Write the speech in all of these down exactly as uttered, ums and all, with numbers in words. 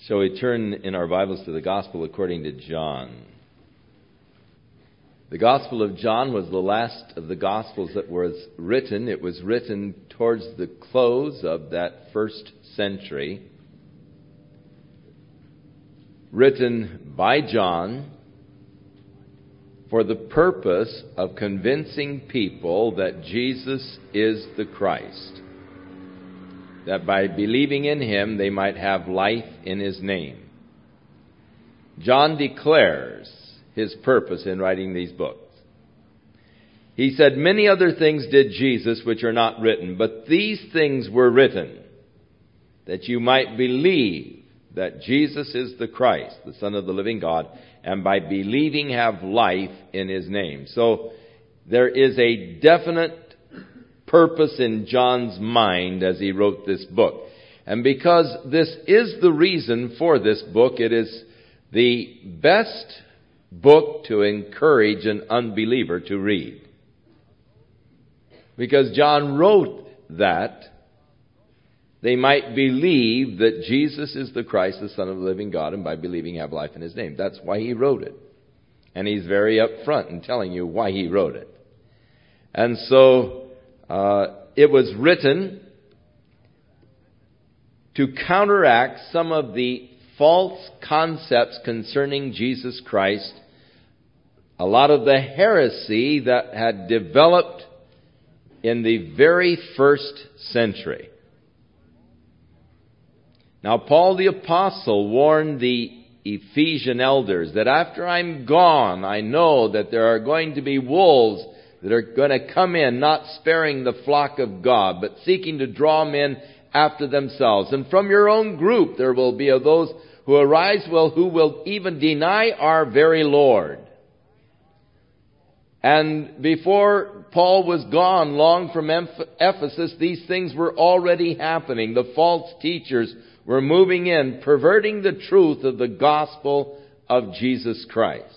Shall we turn in our Bibles to the Gospel according to John? The Gospel of John was the last of the Gospels that was written. It was written towards the close of that first century. Written by John for the purpose of convincing people that Jesus is the Christ, that by believing in Him they might have life in His name. John declares his purpose in writing these books. He said, "Many other things did Jesus which are not written, but these things were written, that you might believe that Jesus is the Christ, the Son of the living God, and by believing have life in His name." So there is a definite purpose in John's mind as he wrote this book. And because this is the reason for this book, it is the best book to encourage an unbeliever to read. Because John wrote that they might believe that Jesus is the Christ, the Son of the living God, and by believing have life in His name. That's why he wrote it. And he's very upfront in telling you why he wrote it. And so Uh, it was written to counteract some of the false concepts concerning Jesus Christ, a lot of the heresy that had developed in the very first century. Now, Paul the Apostle warned the Ephesian elders that after I'm gone, I know that there are going to be wolves that are going to come in, not sparing the flock of God, but seeking to draw men after themselves. And from your own group there will be of those who arise, well, who will even deny our very Lord. And before Paul was gone long from Ephesus, these things were already happening. The false teachers were moving in, perverting the truth of the gospel of Jesus Christ.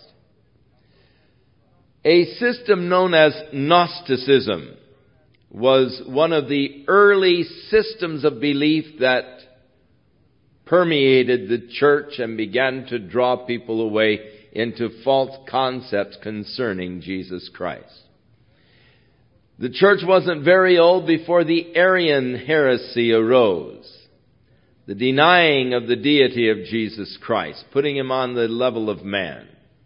A system known as Gnosticism was one of the early systems of belief that permeated the church and began to draw people away into false concepts concerning Jesus Christ. The church wasn't very old before the Arian heresy arose, the denying of the deity of Jesus Christ, putting Him on the level of man.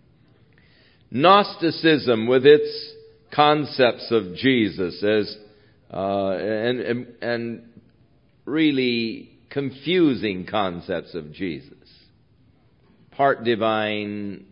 Gnosticism, with its concepts of Jesus as uh, and, and and really confusing concepts of Jesus, part divine,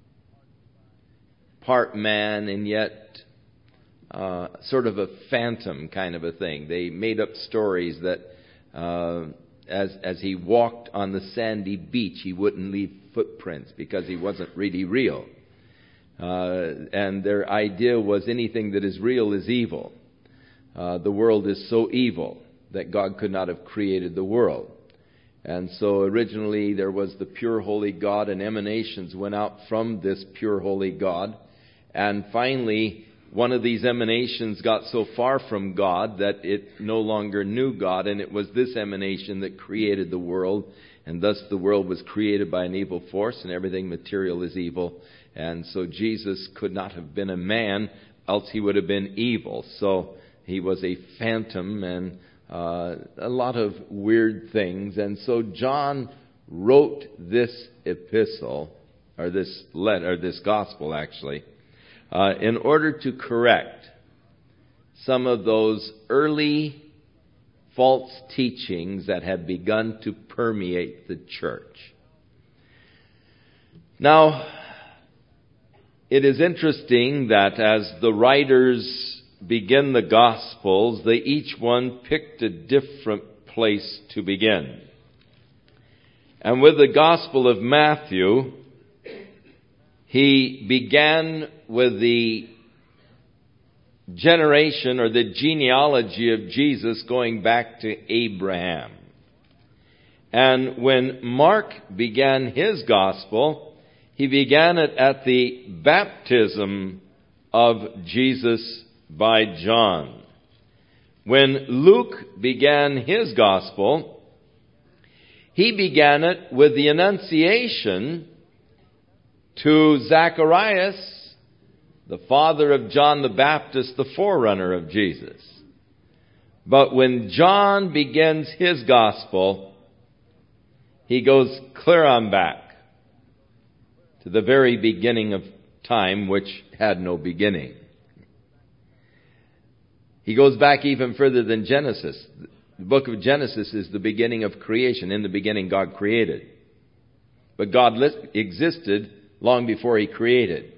part man, and yet uh, sort of a phantom kind of a thing. They made up stories that uh, as as he walked on the sandy beach, he wouldn't leave footprints because he wasn't really real. Uh, and their idea was anything that is real is evil. Uh, the world is so evil that God could not have created the world. And so originally there was the pure holy God, and emanations went out from this pure holy God. And finally, one of these emanations got so far from God that it no longer knew God, and it was this emanation that created the world. And thus the world was created by an evil force, and everything material is evil. And so Jesus could not have been a man, else he would have been evil. So he was a phantom and uh, a lot of weird things. And so John wrote this epistle, or this letter, or this gospel actually, uh, in order to correct some of those early false teachings that had begun to permeate the church. Now, it is interesting that as the writers begin the Gospels, they each one picked a different place to begin. And with the Gospel of Matthew, he began with the generation or the genealogy of Jesus going back to Abraham. And when Mark began his Gospel, he began it at the baptism of Jesus by John. When Luke began his Gospel, He began it with the Annunciation to Zacharias, the father of John the Baptist, the forerunner of Jesus. But when John begins his gospel, he goes clear on back to the very beginning of time, which had no beginning. He goes back even further than Genesis. The book of Genesis is the beginning of creation. In the beginning, God created. But God existed long before He created.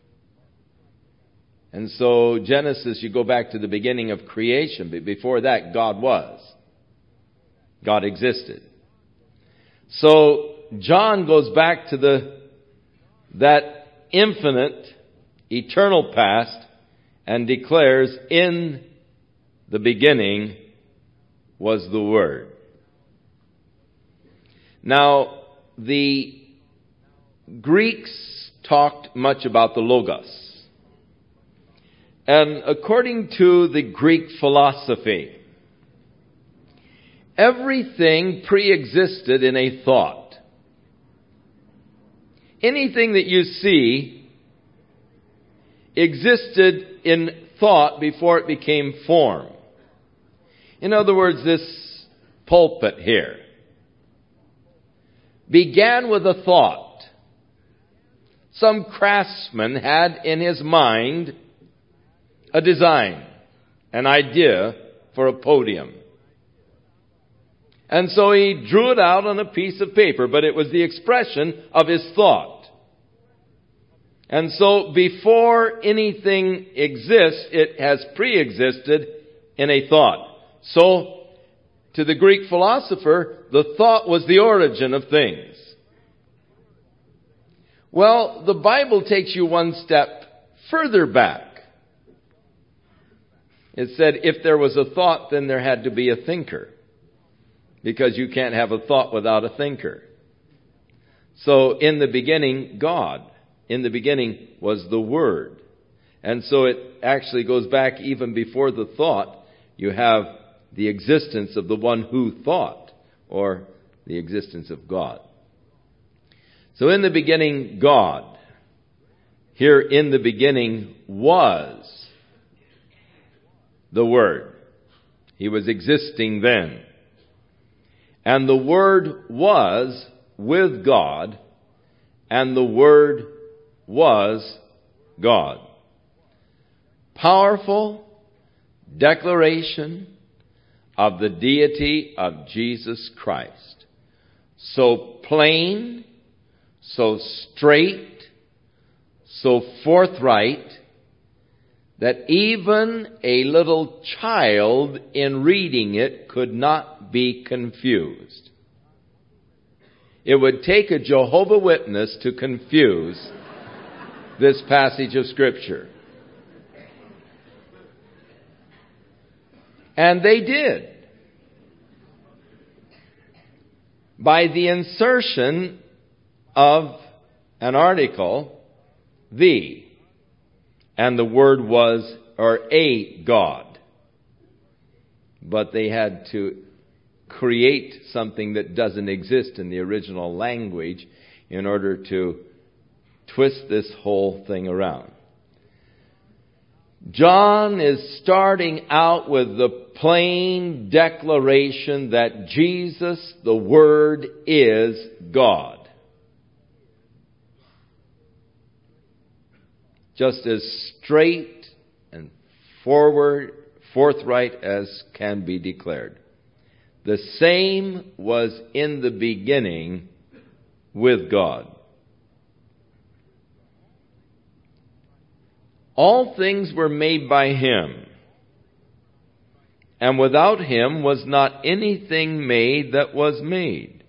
And so Genesis, you go back to the beginning of creation. But before that, God was. God existed. So John goes back to the that infinite, eternal past and declares, in the beginning was the Word. Now, the Greeks talked much about the Logos. And according to the Greek philosophy, everything pre-existed in a thought. Anything that you see existed in thought before it became form. In other words, this pulpit here began with a thought. Some craftsman had in his mind a design, an idea for a podium. And so he drew it out on a piece of paper, but it was the expression of his thought. And so before anything exists, it has pre-existed in a thought. So, to the Greek philosopher, the thought was the origin of things. Well, the Bible takes you one step further back. It said if there was a thought, then there had to be a thinker. Because you can't have a thought without a thinker. So, in the beginning, God. In the beginning was the Word. And so it actually goes back even before the thought. You have the existence of the one who thought, or the existence of God. So in the beginning, God. Here, in the beginning was the Word. He was existing then. And the Word was with God, and the Word was God. Powerful declaration of the deity of Jesus Christ. So plain, so straight, so forthright, that even a little child in reading it could not be confused. It would take a Jehovah's Witness to confuse this passage of Scripture. And they did. By the insertion of an article, the, and the word was, or a God. But they had to create something that doesn't exist in the original language in order to twist this whole thing around. John is starting out with the plain declaration that Jesus, the Word, is God. Just as straight and forward, forthright as can be declared. The same was in the beginning with God. All things were made by Him, and without Him was not anything made that was made.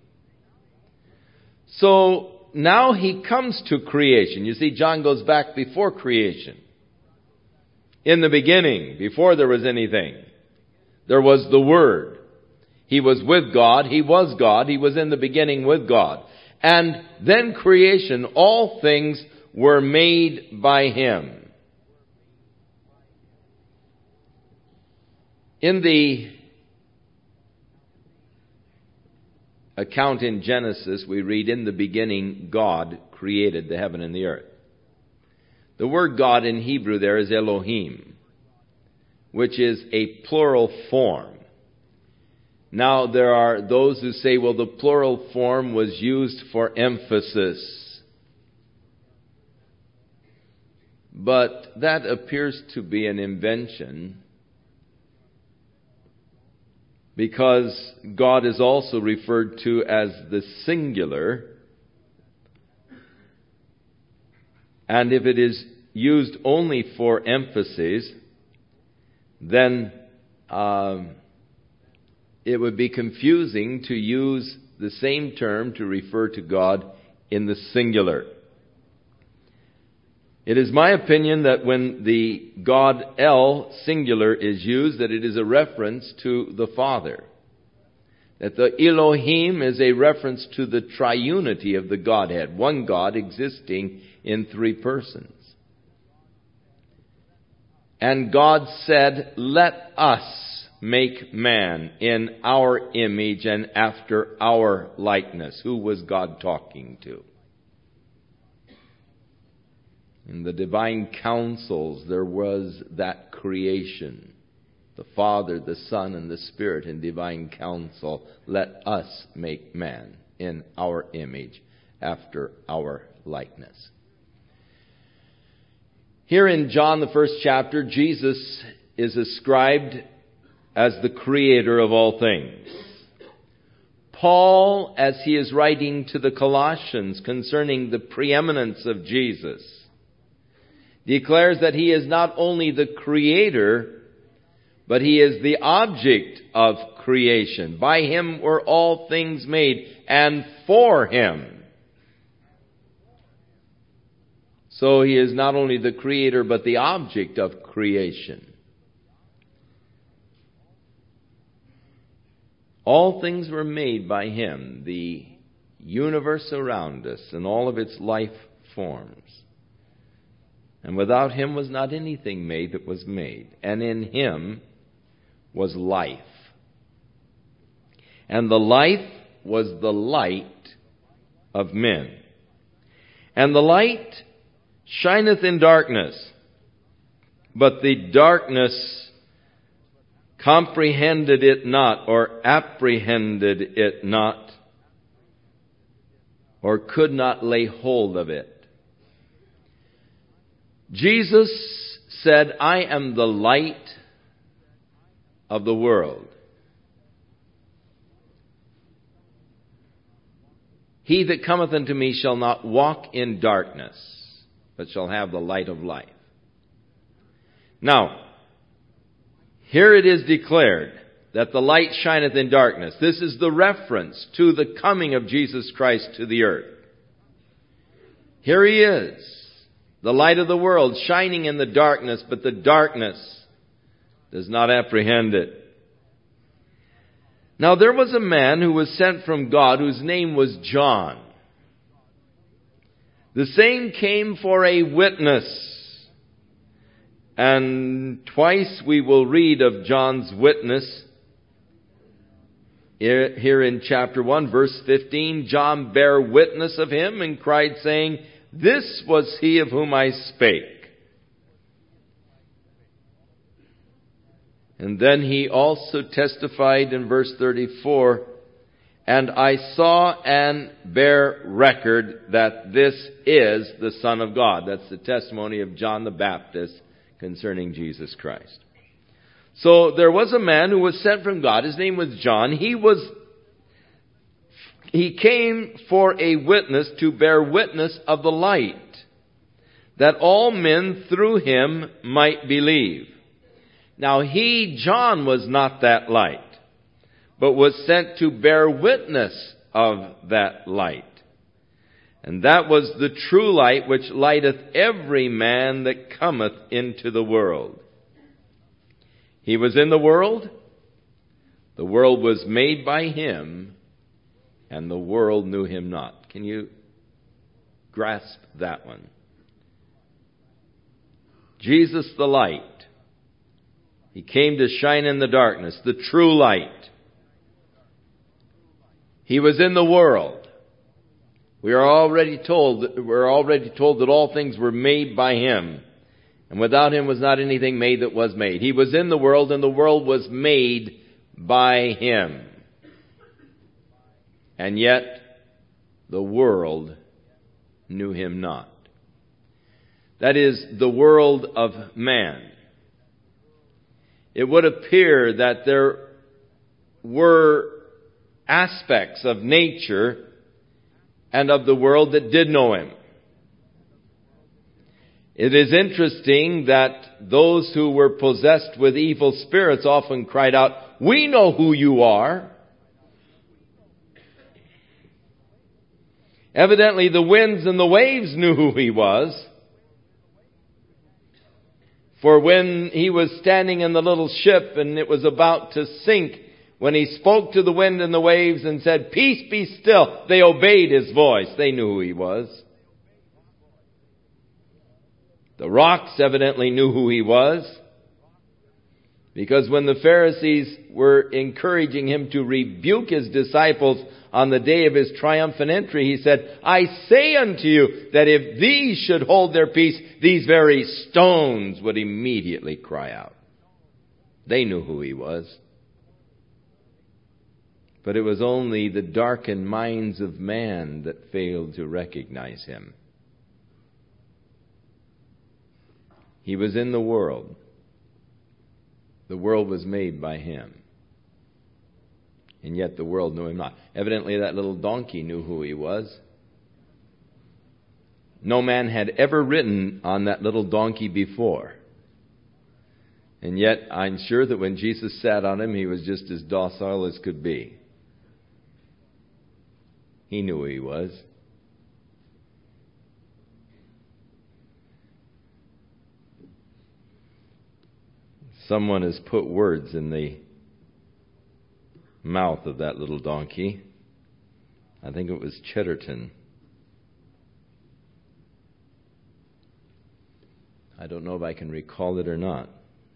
So now He comes to creation. You see, John goes back before creation. In the beginning, before there was anything, there was the Word. He was with God. He was God. He was in the beginning with God. And then creation, all things were made by Him. In the account in Genesis, we read, "In the beginning, God created the heaven and the earth." The word God in Hebrew there is Elohim, which is a plural form. Now, there are those who say, well, the plural form was used for emphasis. But that appears to be an invention, because God is also referred to as the singular. And if it is used only for emphasis, then um, it would be confusing to use the same term to refer to God in the singular. It is my opinion that when the God El singular is used, that it is a reference to the Father. That the Elohim is a reference to the triunity of the Godhead, one God existing in three persons. And God said, "Let us make man in our image and after our likeness." Who was God talking to? In the divine councils, there was that creation. The Father, the Son, and the Spirit in divine council. Let us make man in our image after our likeness. Here in John, the first chapter, Jesus is ascribed as the creator of all things. Paul, as he is writing to the Colossians concerning the preeminence of Jesus, declares that he is not only the creator, but he is the object of creation. By him were all things made, and for him. So he is not only the creator, but the object of creation. All things were made by him, the universe around us and all of its life forms. And without him was not anything made that was made. And in him was life. And the life was the light of men. And the light shineth in darkness, but the darkness comprehended it not, or apprehended it not, or could not lay hold of it. Jesus said, "I am the light of the world. He that cometh unto me shall not walk in darkness, but shall have the light of life." Now, here it is declared that the light shineth in darkness. This is the reference to the coming of Jesus Christ to the earth. Here he is, the light of the world, shining in the darkness, but the darkness does not apprehend it. Now there was a man who was sent from God, whose name was John. The same came for a witness. And twice we will read of John's witness. Here in chapter one, verse fifteen, John bare witness of him and cried, saying, "This was he of whom I spake." And then he also testified in verse thirty-four, "And I saw and bear record that this is the Son of God." That's the testimony of John the Baptist concerning Jesus Christ. So there was a man who was sent from God. His name was John. He was, he came for a witness, to bear witness of the light, that all men through him might believe. Now he, John, was not that light, but was sent to bear witness of that light. And that was the true light which lighteth every man that cometh into the world. He was in the world, the world was made by him, and the world knew him not. Can you grasp that one? Jesus the light. He came to shine in the darkness, the true light. He was in the world. We are already told, we're already told that all things were made by Him. And without Him was not anything made that was made. He was in the world, and the world was made by Him. And yet, the world knew Him not. That is, the world of man. It would appear that there were aspects of nature and of the world that did know Him. It is interesting that those who were possessed with evil spirits often cried out, "We know who you are." Evidently, the winds and the waves knew who He was. For when He was standing in the little ship and it was about to sink, when He spoke to the wind and the waves and said, "Peace, be still," they obeyed His voice. They knew who He was. The rocks evidently knew who He was, because when the Pharisees were encouraging Him to rebuke His disciples on the day of His triumphant entry, He said, "I say unto you that if these should hold their peace, these very stones would immediately cry out." They knew who He was. But it was only the darkened minds of man that failed to recognize Him. He was in the world. The world was made by Him. And yet the world knew Him not. Evidently that little donkey knew who He was. No man had ever ridden on that little donkey before. And yet I'm sure that when Jesus sat on him, He was just as docile as could be. He knew who He was. Someone has put words in the mouth of that little donkey. I think it was Chatterton. I don't know if I can recall it or not.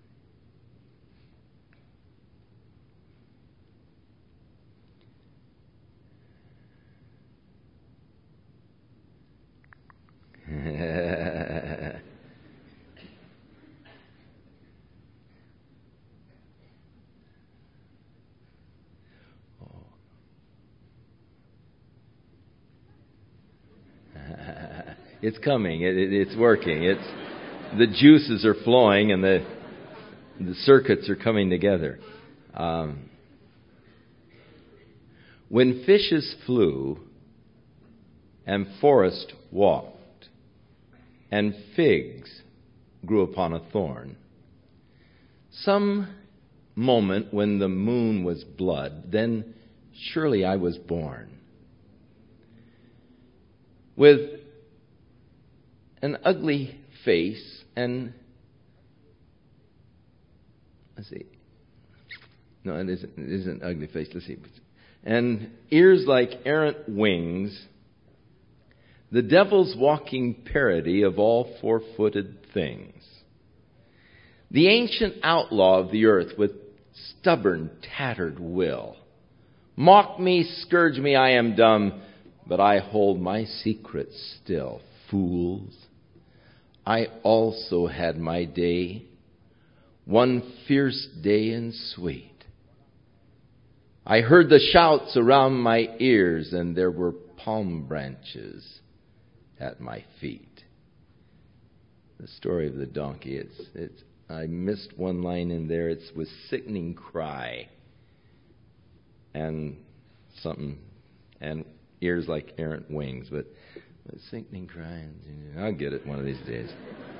It's coming. It, it, it's working. It's the juices are flowing and the the circuits are coming together. Um, when fishes flew and forest walked and figs grew upon a thorn, some moment when the moon was blood, then surely I was born. With an ugly face and, let's see, no, it isn't, it isn't an ugly face, let's see, and ears like errant wings, the devil's walking parody of all four-footed things. The ancient outlaw of the earth with stubborn, tattered will. Mock me, scourge me, I am dumb, but I hold my secret still. Fools, I also had my day, one fierce day and sweet. I heard the shouts around my ears, and there were palm branches at my feet. The story of the donkey, it's, it's, I missed one line in there. It's with sickening cry and something, and ears like errant wings, but with sickening cry. I'll get it one of these days.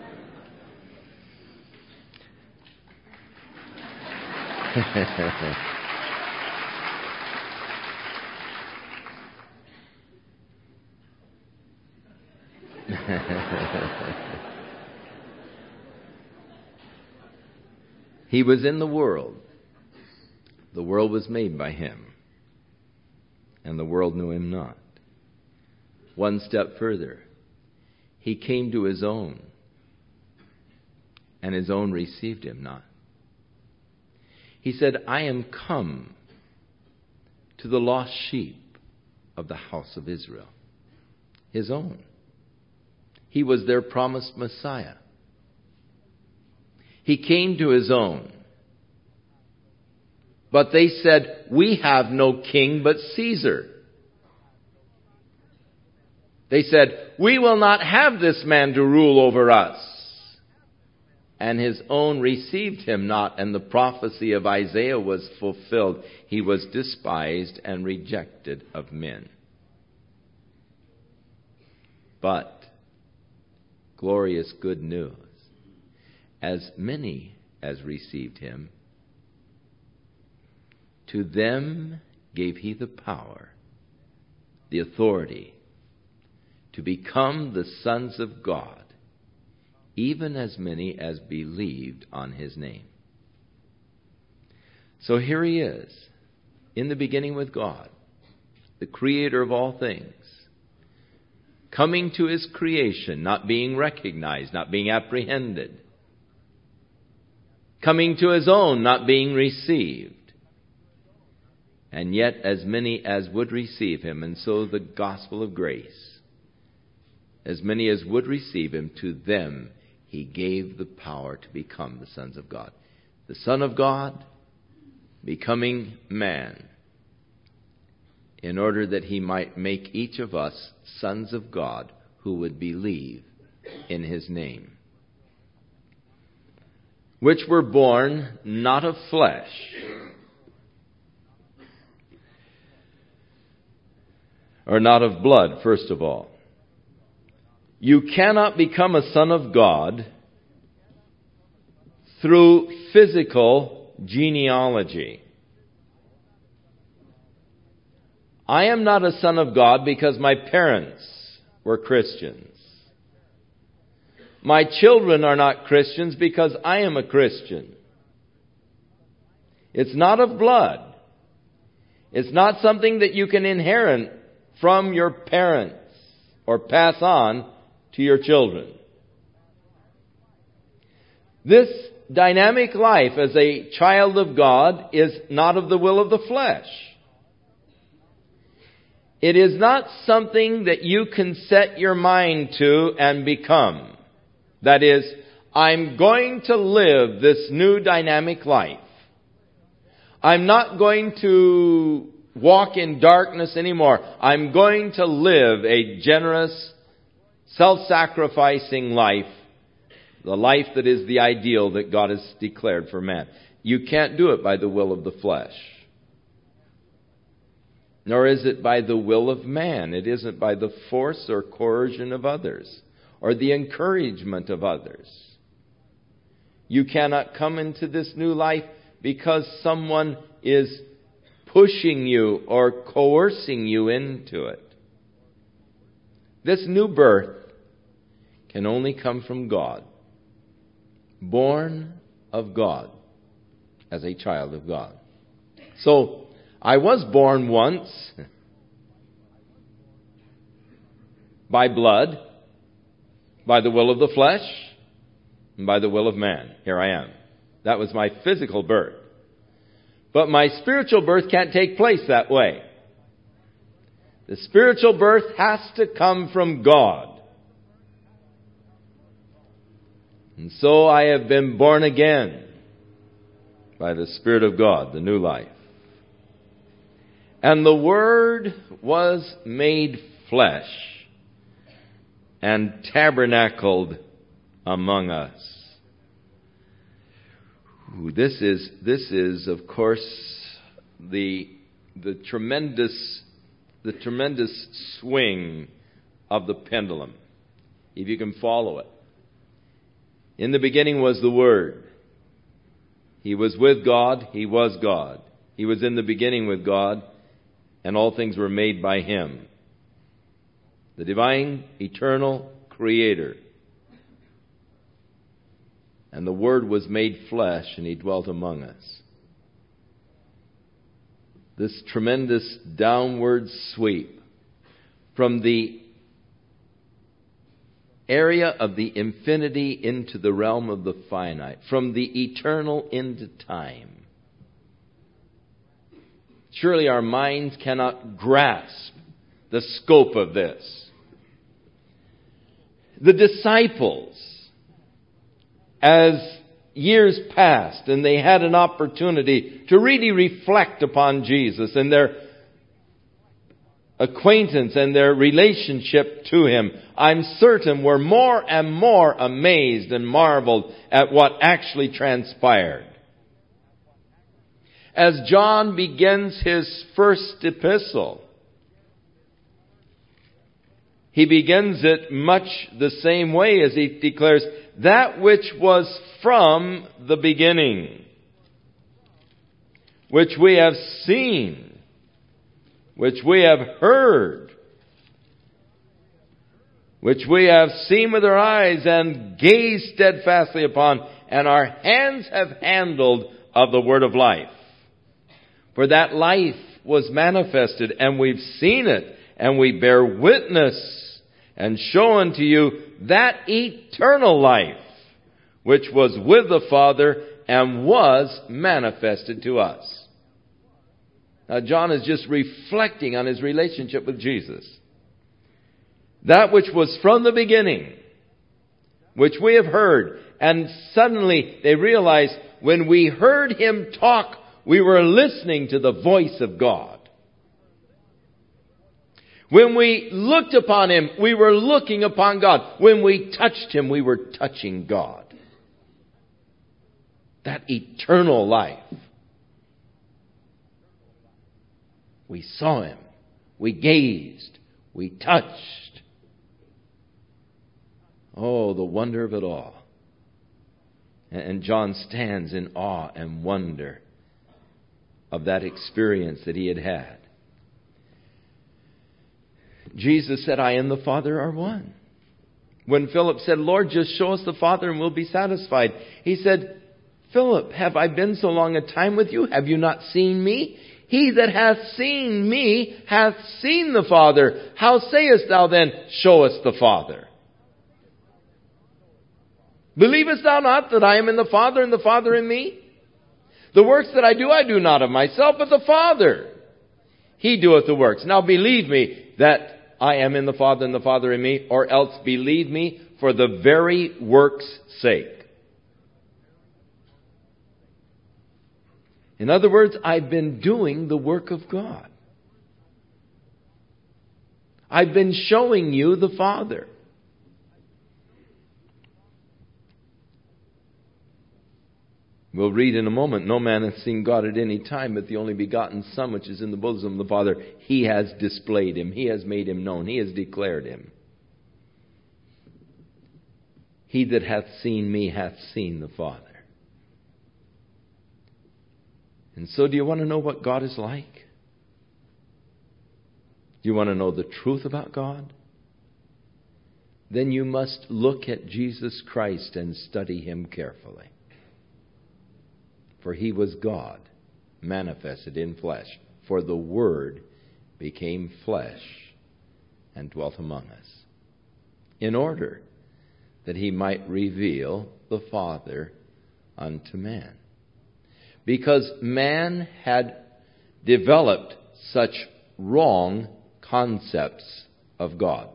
He was in the world. The world was made by Him, and the world knew Him not. One step further, He came to His own, and His own received Him not. He said, I am come to the lost sheep of the house of Israel. His own. He was their promised Messiah. He came to his own. But they said, "We have no king but Caesar." They said, "We will not have this man to rule over us." And his own received him not, and the prophecy of Isaiah was fulfilled. He was despised and rejected of men. But, glorious good news, as many as received him, to them gave he the power, the authority, to become the sons of God, even as many as believed on his name. So here he is, in the beginning with God, the creator of all things, coming to his creation, not being recognized, not being apprehended, coming to his own, not being received. And yet as many as would receive him, and so the gospel of grace, as many as would receive him, to them he gave the power to become the sons of God. The Son of God becoming man, in order that he might make each of us sons of God who would believe in his name, which were born not of flesh, or not of blood, first of all. You cannot become a son of God through physical genealogy. I am not a son of God because my parents were Christians. My children are not Christians because I am a Christian. It's not of blood. It's not something that you can inherit from your parents or pass on to your children. This dynamic life as a child of God is not of the will of the flesh. It is not something that you can set your mind to and become. That is, I'm going to live this new dynamic life. I'm not going to walk in darkness anymore. I'm going to live a generous, self-sacrificing life, the life that is the ideal that God has declared for man. You can't do it by the will of the flesh. Nor is it by the will of man. It isn't by the force or coercion of others, or the encouragement of others. You cannot come into this new life because someone is pushing you or coercing you into it. This new birth can only come from God, born of God as a child of God. So, I was born once by blood, by the will of the flesh, and by the will of man. Here I am. That was my physical birth. But my spiritual birth can't take place that way. The spiritual birth has to come from God. And so I have been born again by the Spirit of God, the new life. And the Word was made flesh and tabernacled among us. Ooh, this is, this is, of course, the the tremendous the tremendous swing of the pendulum, if you can follow it. In the beginning was the Word. He was with God. He was God. He was in the beginning with God, and all things were made by Him. The divine, eternal Creator. And the Word was made flesh, and He dwelt among us. This tremendous downward sweep from the area of the infinity into the realm of the finite, from the eternal into time. Surely our minds cannot grasp the scope of this. The disciples, as years passed and they had an opportunity to really reflect upon Jesus and their acquaintance and their relationship to Him, I'm certain were more and more amazed and marveled at what actually transpired. As John begins his first epistle, he begins it much the same way as he declares, that which was from the beginning, which we have seen, which we have heard, which we have seen with our eyes and gazed steadfastly upon, and our hands have handled of the word of life. For that life was manifested, and we've seen it, and we bear witness, and show unto you that eternal life, which was with the Father, and was manifested to us. Now, John is just reflecting on his relationship with Jesus. That which was from the beginning, which we have heard. And suddenly they realize when we heard Him talk, we were listening to the voice of God. When we looked upon Him, we were looking upon God. When we touched Him, we were touching God. That eternal life. We saw Him. We gazed. We touched. Oh, the wonder of it all. And John stands in awe and wonder of that experience that he had had. Jesus said, I and the Father are one. When Philip said, Lord, just show us the Father and we'll be satisfied, he said, Philip, have I been so long a time with you? Have you not seen me? He that hath seen me hath seen the Father. How sayest thou then, show us the Father? Believest thou not that I am in the Father and the Father in me? The works that I do, I do not of myself, but the Father. He doeth the works. Now believe me that I am in the Father and the Father in me, or else believe me for the very work's sake. In other words, I've been doing the work of God. I've been showing you the Father. We'll read in a moment, no man hath seen God at any time, but the only begotten Son, which is in the bosom of the Father, He has displayed Him. He has made Him known. He has declared Him. He that hath seen me hath seen the Father. And so do you want to know what God is like? Do you want to know the truth about God? Then you must look at Jesus Christ and study Him carefully. For He was God, manifested in flesh. For the Word became flesh and dwelt among us, in order that He might reveal the Father unto man. Because man had developed such wrong concepts of God.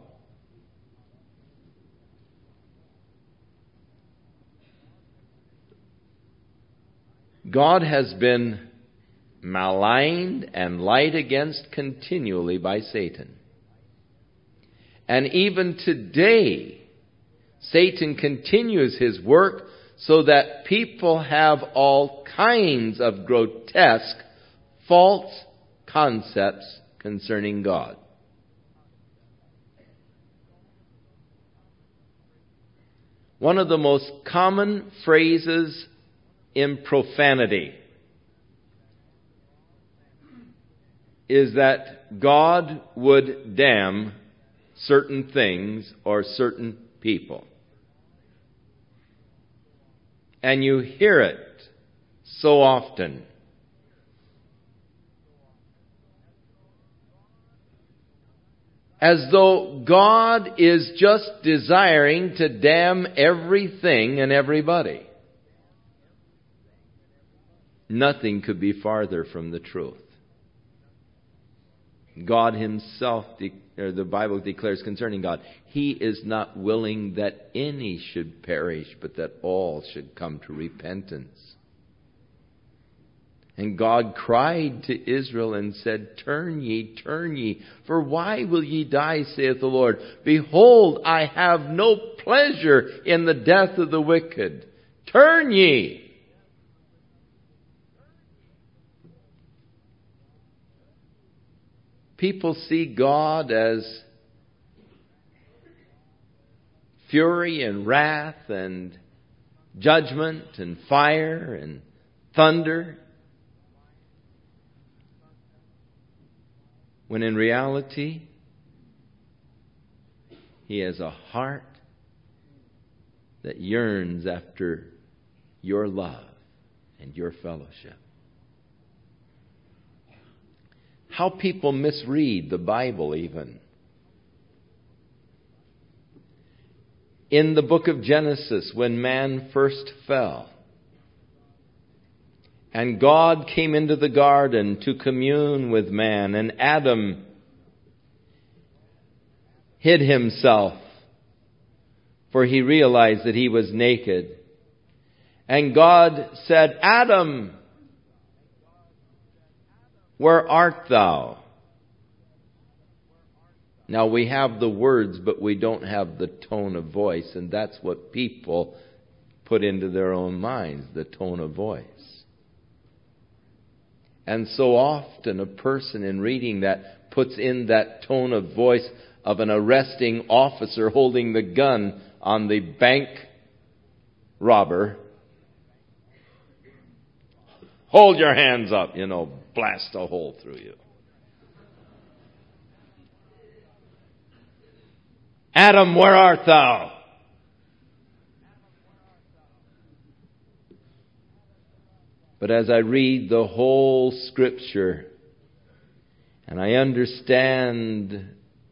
God has been maligned and lied against continually by Satan. And even today, Satan continues his work so that people have all kinds of grotesque, false concepts concerning God. One of the most common phrases in profanity is that God would damn certain things or certain people. And you hear it so often. As though God is just desiring to damn everything and everybody. Nothing could be farther from the truth. God himself, de- or the Bible declares concerning God, he is not willing that any should perish, but that all should come to repentance. And God cried to Israel and said, Turn ye, turn ye, for why will ye die, saith the Lord? Behold, I have no pleasure in the death of the wicked. Turn ye. People see God as fury and wrath and judgment and fire and thunder, when in reality, he has a heart that yearns after your love and your fellowship. How people misread the Bible even. In the book of Genesis, when man first fell, and God came into the garden to commune with man, and Adam hid himself, for he realized that he was naked. And God said, Adam, where art thou? Now we have the words, but we don't have the tone of voice, and that's what people put into their own minds, the tone of voice. And so often a person in reading that puts in that tone of voice of an arresting officer holding the gun on the bank robber. Hold your hands up, you know, blast a hole through you. Adam, where art thou? But as I read the whole Scripture and I understand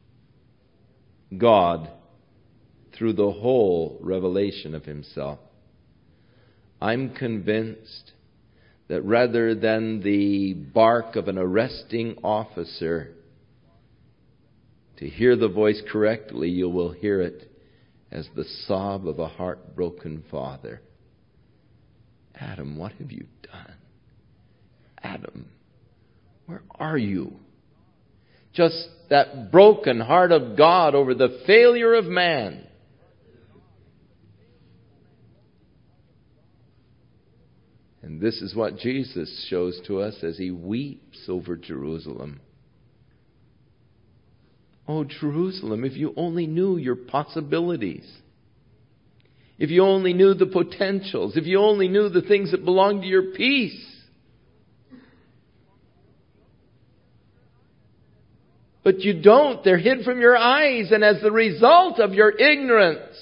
God through the whole revelation of himself, I'm convinced that rather than the bark of an arresting officer, to hear the voice correctly, you will hear it as the sob of a heartbroken father. Adam, what have you done? Adam, where are you? Just that broken heart of God over the failure of man. And this is what Jesus shows to us as he weeps over Jerusalem. Oh, Jerusalem, if you only knew your possibilities. If you only knew the potentials. If you only knew the things that belong to your peace. But you don't. They're hid from your eyes. And as the result of your ignorance,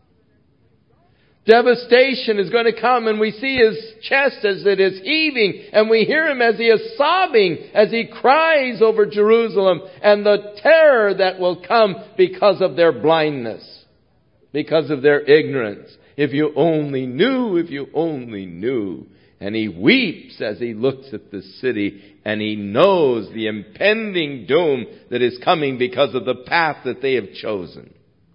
devastation is going to come, and we see his chest as it is heaving, and we hear him as he is sobbing, as he cries over Jerusalem, and the terror that will come because of their blindness, because of their ignorance. If you only knew, if you only knew. And he weeps as he looks at the city, and he knows the impending doom that is coming because of the path that they have chosen.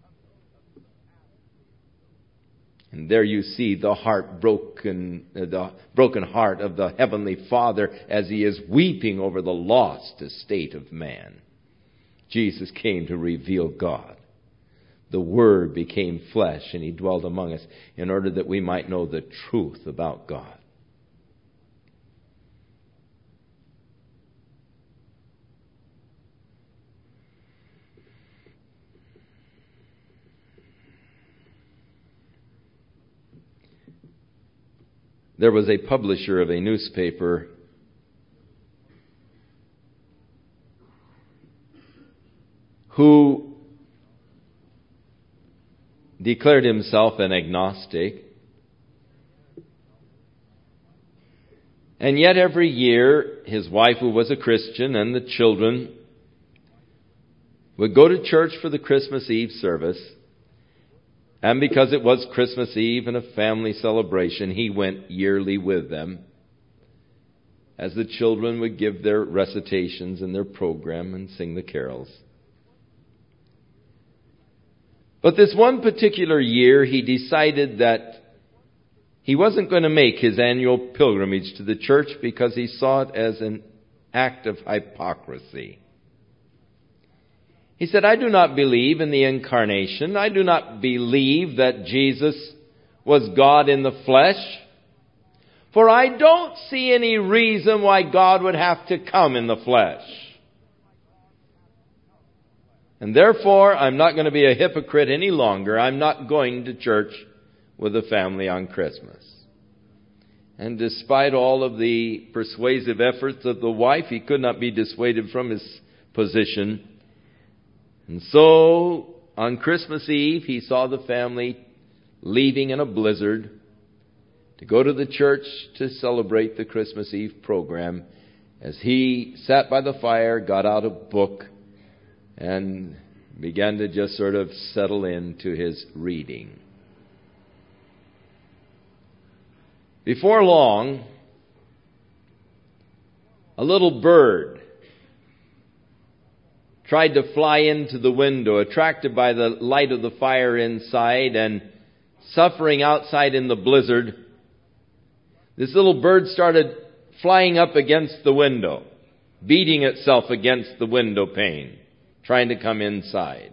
And there you see the heart broken, the broken heart of the Heavenly Father as he is weeping over the lost estate of man. Jesus came to reveal God. The Word became flesh and he dwelt among us in order that we might know the truth about God. There was a publisher of a newspaper who declared himself an agnostic. And yet every year, his wife, who was a Christian, and the children would go to church for the Christmas Eve service. And because it was Christmas Eve and a family celebration, he went yearly with them. as the children would give their recitations and their program and sing the carols. But this one particular year, he decided that he wasn't going to make his annual pilgrimage to the church because he saw it as an act of hypocrisy. He said, I do not believe in the incarnation. I do not believe that Jesus was God in the flesh. For I don't see any reason why God would have to come in the flesh. And therefore, I'm not going to be a hypocrite any longer. I'm not going to church with the family on Christmas. And despite all of the persuasive efforts of the wife, he could not be dissuaded from his position. And so, on Christmas Eve, he saw the family leaving in a blizzard to go to the church to celebrate the Christmas Eve program. As he sat by the fire, got out a book, and began to just sort of settle into his reading. Before long, a little bird tried to fly into the window, attracted by the light of the fire inside and suffering outside in the blizzard. This little bird started flying up against the window, beating itself against the window pane, trying to come inside.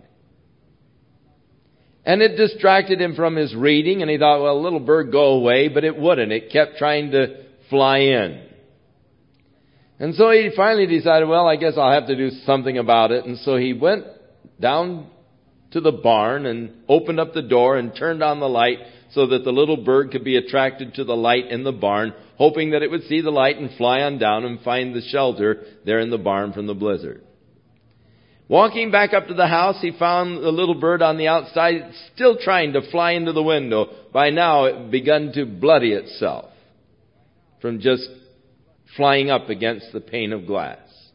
And it distracted him from his reading, and he thought, well, little bird, go away, but it wouldn't. It kept trying to fly in. And so he finally decided, well, I guess I'll have to do something about it. And so he went down to the barn and opened up the door and turned on the light so that the little bird could be attracted to the light in the barn, hoping that it would see the light and fly on down and find the shelter there in the barn from the blizzard. Walking back up to the house, he found the little bird on the outside, still trying to fly into the window. By now, it had begun to bloody itself from just flying up against the pane of glass.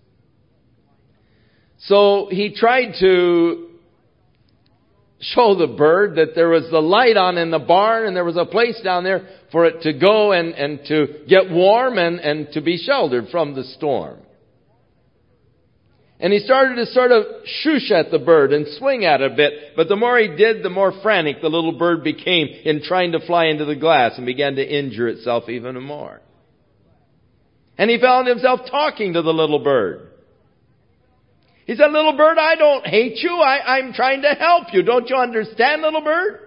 So he tried to show the bird that there was the light on in the barn and there was a place down there for it to go and, and to get warm and, and to be sheltered from the storm. And he started to sort of shoosh at the bird and swing at it a bit. But the more he did, the more frantic the little bird became in trying to fly into the glass and began to injure itself even more. And he found himself talking to the little bird. He said, little bird, I don't hate you. I, I'm trying to help you. Don't you understand, little bird?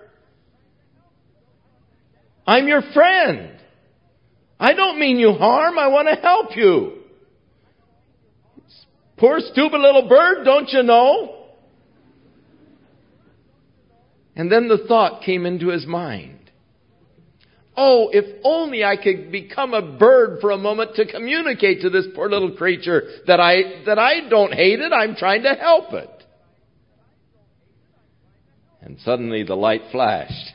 I'm your friend. I don't mean you harm. I want to help you. Poor stupid little bird, don't you know? And then the thought came into his mind. Oh, if only I could become a bird for a moment to communicate to this poor little creature that I, that I don't hate it, I'm trying to help it. And suddenly the light flashed.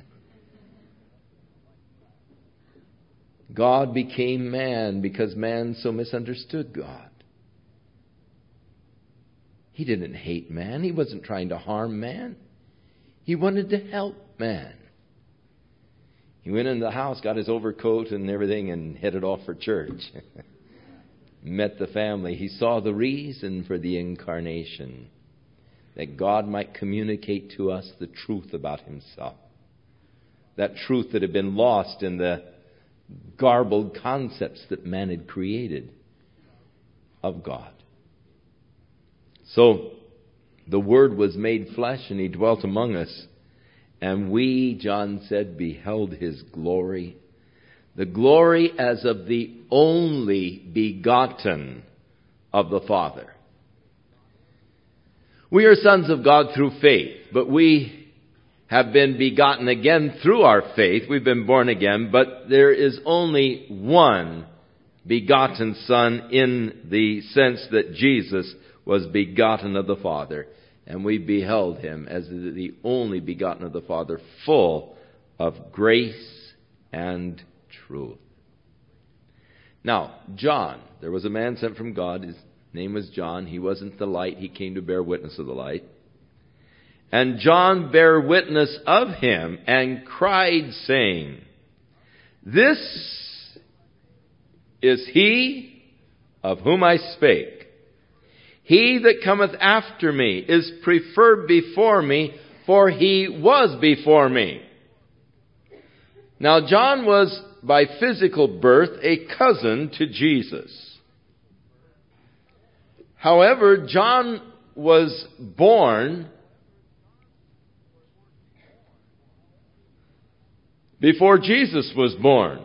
God became man because man so misunderstood God. He didn't hate man. He wasn't trying to harm man. He wanted to help man. He went into the house, got his overcoat and everything, and headed off for church. Met the family. He saw the reason for the incarnation, that God might communicate to us the truth about himself. That truth that had been lost in the garbled concepts that man had created of God. So, the Word was made flesh and he dwelt among us. And we, John said, beheld his glory. The glory as of the only begotten of the Father. We are sons of God through faith, but we have been begotten again through our faith. We've been born again, but there is only one begotten Son in the sense that Jesus was begotten of the Father. And we beheld him as the only begotten of the Father, full of grace and truth. Now, John, there was a man sent from God. His name was John. He wasn't the light. He came to bear witness of the light. And John bare witness of him and cried, saying, This is he of whom I spake. He that cometh after me is preferred before me, for he was before me. Now John was by physical birth a cousin to Jesus. However, John was born before Jesus was born.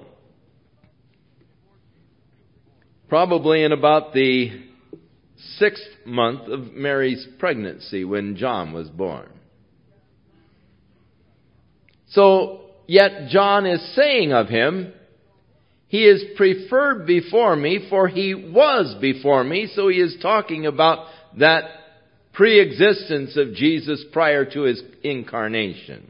Probably in about the sixth month of Mary's pregnancy when John was born. So, yet John is saying of him, he is preferred before me, for he was before me. So he is talking about that pre-existence of Jesus prior to his incarnation.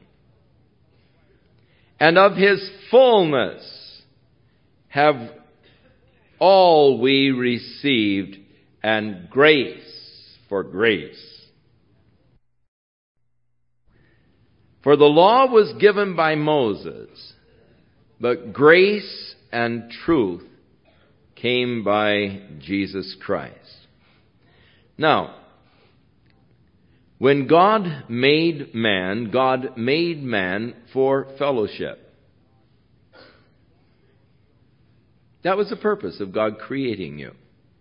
And of his fullness have all we received, and grace for grace. For the law was given by Moses, but grace and truth came by Jesus Christ. Now, when God made man, God made man for fellowship. That was the purpose of God creating you.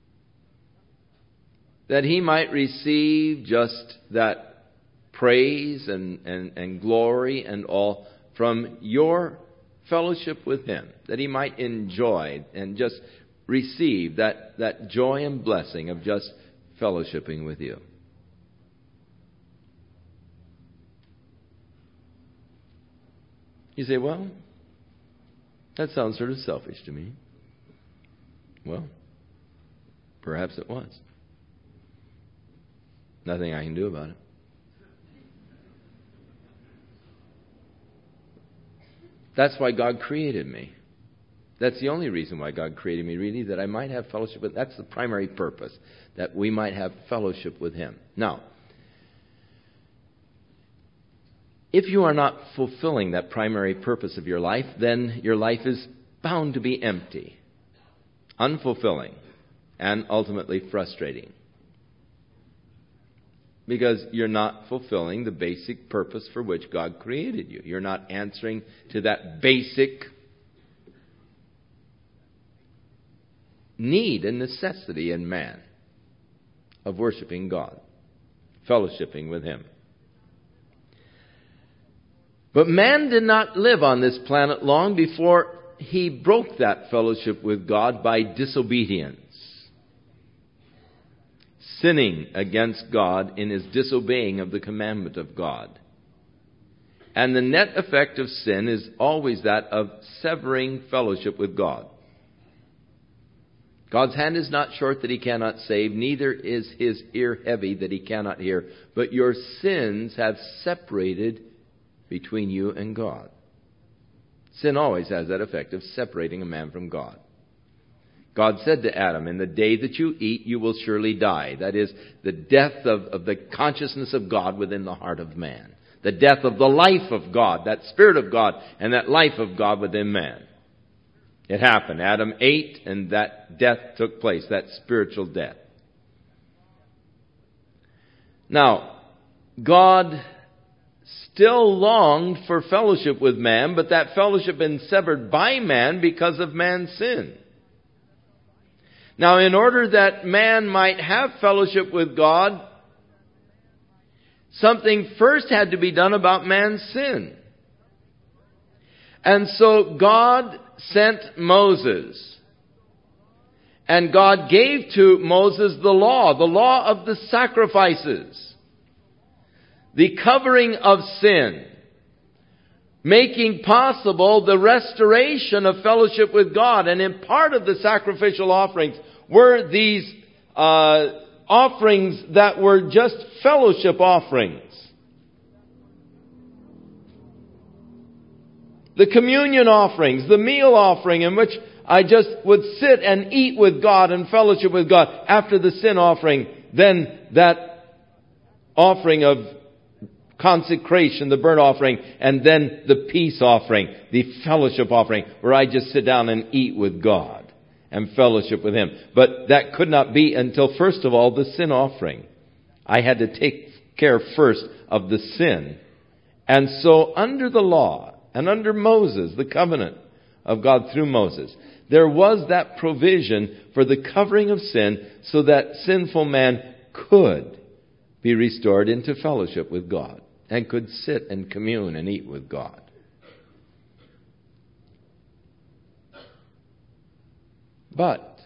That he might receive just that praise and, and, and glory and all from your fellowship with him. That he might enjoy and just receive that, that joy and blessing of just fellowshipping with you. You say, well, that sounds sort of selfish to me. Well, perhaps it was. Nothing I can do about it. That's why God created me. That's the only reason why God created me, really, that I might have fellowship with. That's the primary purpose, that we might have fellowship with him. Now, if you are not fulfilling that primary purpose of your life, then your life is bound to be empty, unfulfilling, and ultimately frustrating. Because you're not fulfilling the basic purpose for which God created you. You're not answering to that basic need and necessity in man of worshiping God, fellowshipping with him. But man did not live on this planet long before he broke that fellowship with God by disobedience. Sinning against God in his disobeying of the commandment of God. And the net effect of sin is always that of severing fellowship with God. God's hand is not short that he cannot save, neither is his ear heavy that he cannot hear. But your sins have separated between you and God. Sin always has that effect of separating a man from God. God said to Adam, in the day that you eat, you will surely die. That is, the death of, of the consciousness of God within the heart of man. The death of the life of God, that Spirit of God, and that life of God within man. It happened. Adam ate, and that death took place, that spiritual death. Now, God still longed for fellowship with man, but that fellowship had been severed by man because of man's sin. Now, in order that man might have fellowship with God, something first had to be done about man's sin. And so God sent Moses. And God gave to Moses the law, the law of the sacrifices, the covering of sin, making possible the restoration of fellowship with God. And in part of the sacrificial offerings were these uh, offerings that were just fellowship offerings. The communion offerings, the meal offering in which I just would sit and eat with God and fellowship with God. After the sin offering, then that offering of consecration, the burnt offering, and then the peace offering, the fellowship offering, where I just sit down and eat with God and fellowship with Him. But that could not be until, first of all, the sin offering. I had to take care first of the sin. And so under the law and under Moses, the covenant of God through Moses, there was that provision for the covering of sin so that sinful man could be restored into fellowship with God and could sit and commune and eat with God. But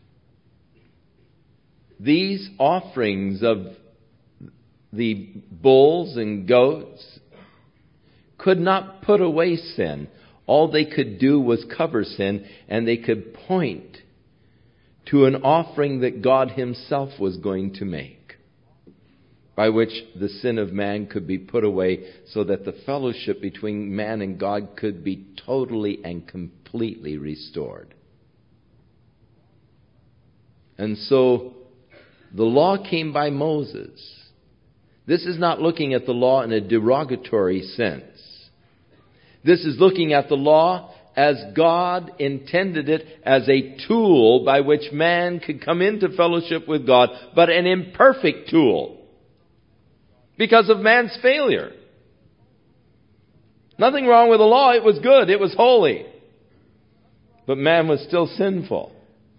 these offerings of the bulls and goats could not put away sin. All they could do was cover sin, and they could point to an offering that God Himself was going to make, by which the sin of man could be put away so that the fellowship between man and God could be totally and completely restored. And so the law came by Moses. This is not looking at the law in a derogatory sense. This is looking at the law as God intended it, as a tool by which man could come into fellowship with God, but an imperfect tool because of man's failure. Nothing wrong with the law. It was good. It was holy. But man was still sinful.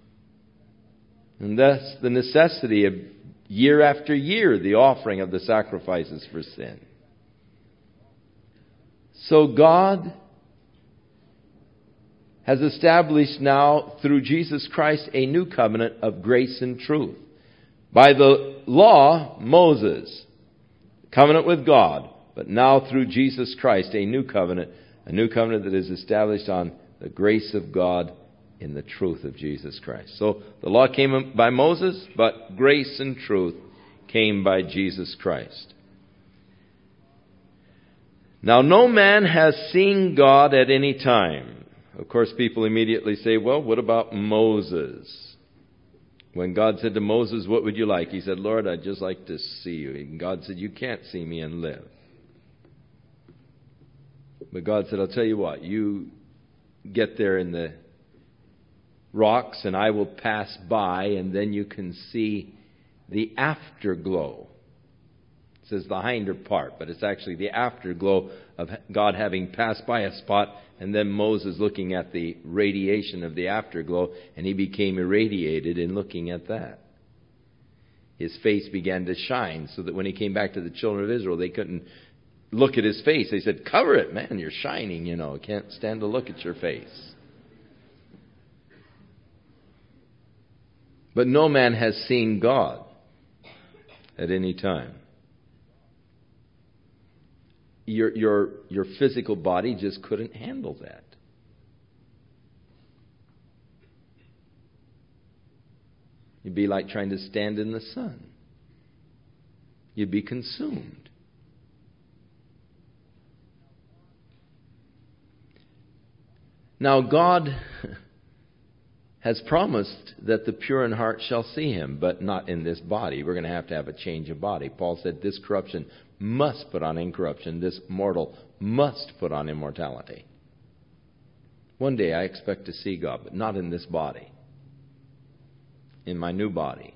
And thus the necessity of year after year the offering of the sacrifices for sin. So God has established now through Jesus Christ a new covenant of grace and truth. By the law, Moses, covenant with God, but now through Jesus Christ a new covenant, a new covenant that is established on the grace of God in the truth of Jesus Christ. So the law came by Moses, but grace and truth came by Jesus Christ. Now, no man has seen God at any time. Of course, people immediately say, well, what about Moses? When God said to Moses, what would you like? He said, Lord, I'd just like to see you. And God said, you can't see me and live. But God said, I'll tell you what, you get there in the rocks and I will pass by, and then you can see the afterglow. It says the hinder part, but it's actually the afterglow of God having passed by a spot, and then Moses looking at the radiation of the afterglow, and he became irradiated in looking at that. His face began to shine, so that when he came back to the children of Israel, they couldn't look at his face. They said, cover it, man, you're shining, you know, can't stand to look at your face. But no man has seen God at any time. Your, your, your physical body just couldn't handle that. You'd be like trying to stand in the sun. You'd be consumed. Now God has promised that the pure in heart shall see Him, but not in this body. We're going to have to have a change of body. Paul said this corruption must put on incorruption. This mortal must put on immortality. One day I expect to see God, but not in this body. In my new body.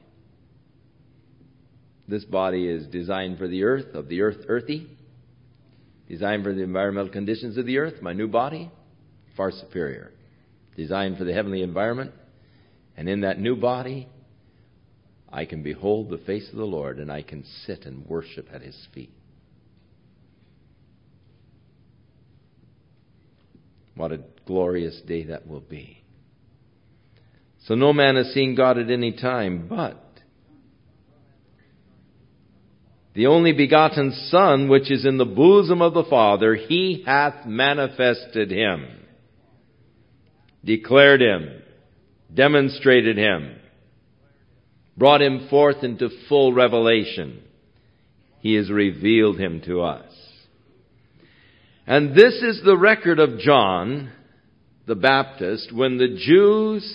This body is designed for the earth, of the earth earthy. Designed for the environmental conditions of the earth. My new body, far superior. Designed for the heavenly environment. And in that new body, I can behold the face of the Lord, and I can sit and worship at His feet. What a glorious day that will be. So no man has seen God at any time, but the only begotten Son, which is in the bosom of the Father, He hath manifested Him, declared Him, demonstrated Him, brought Him forth into full revelation. He has revealed Him to us. And this is the record of John the Baptist when the Jews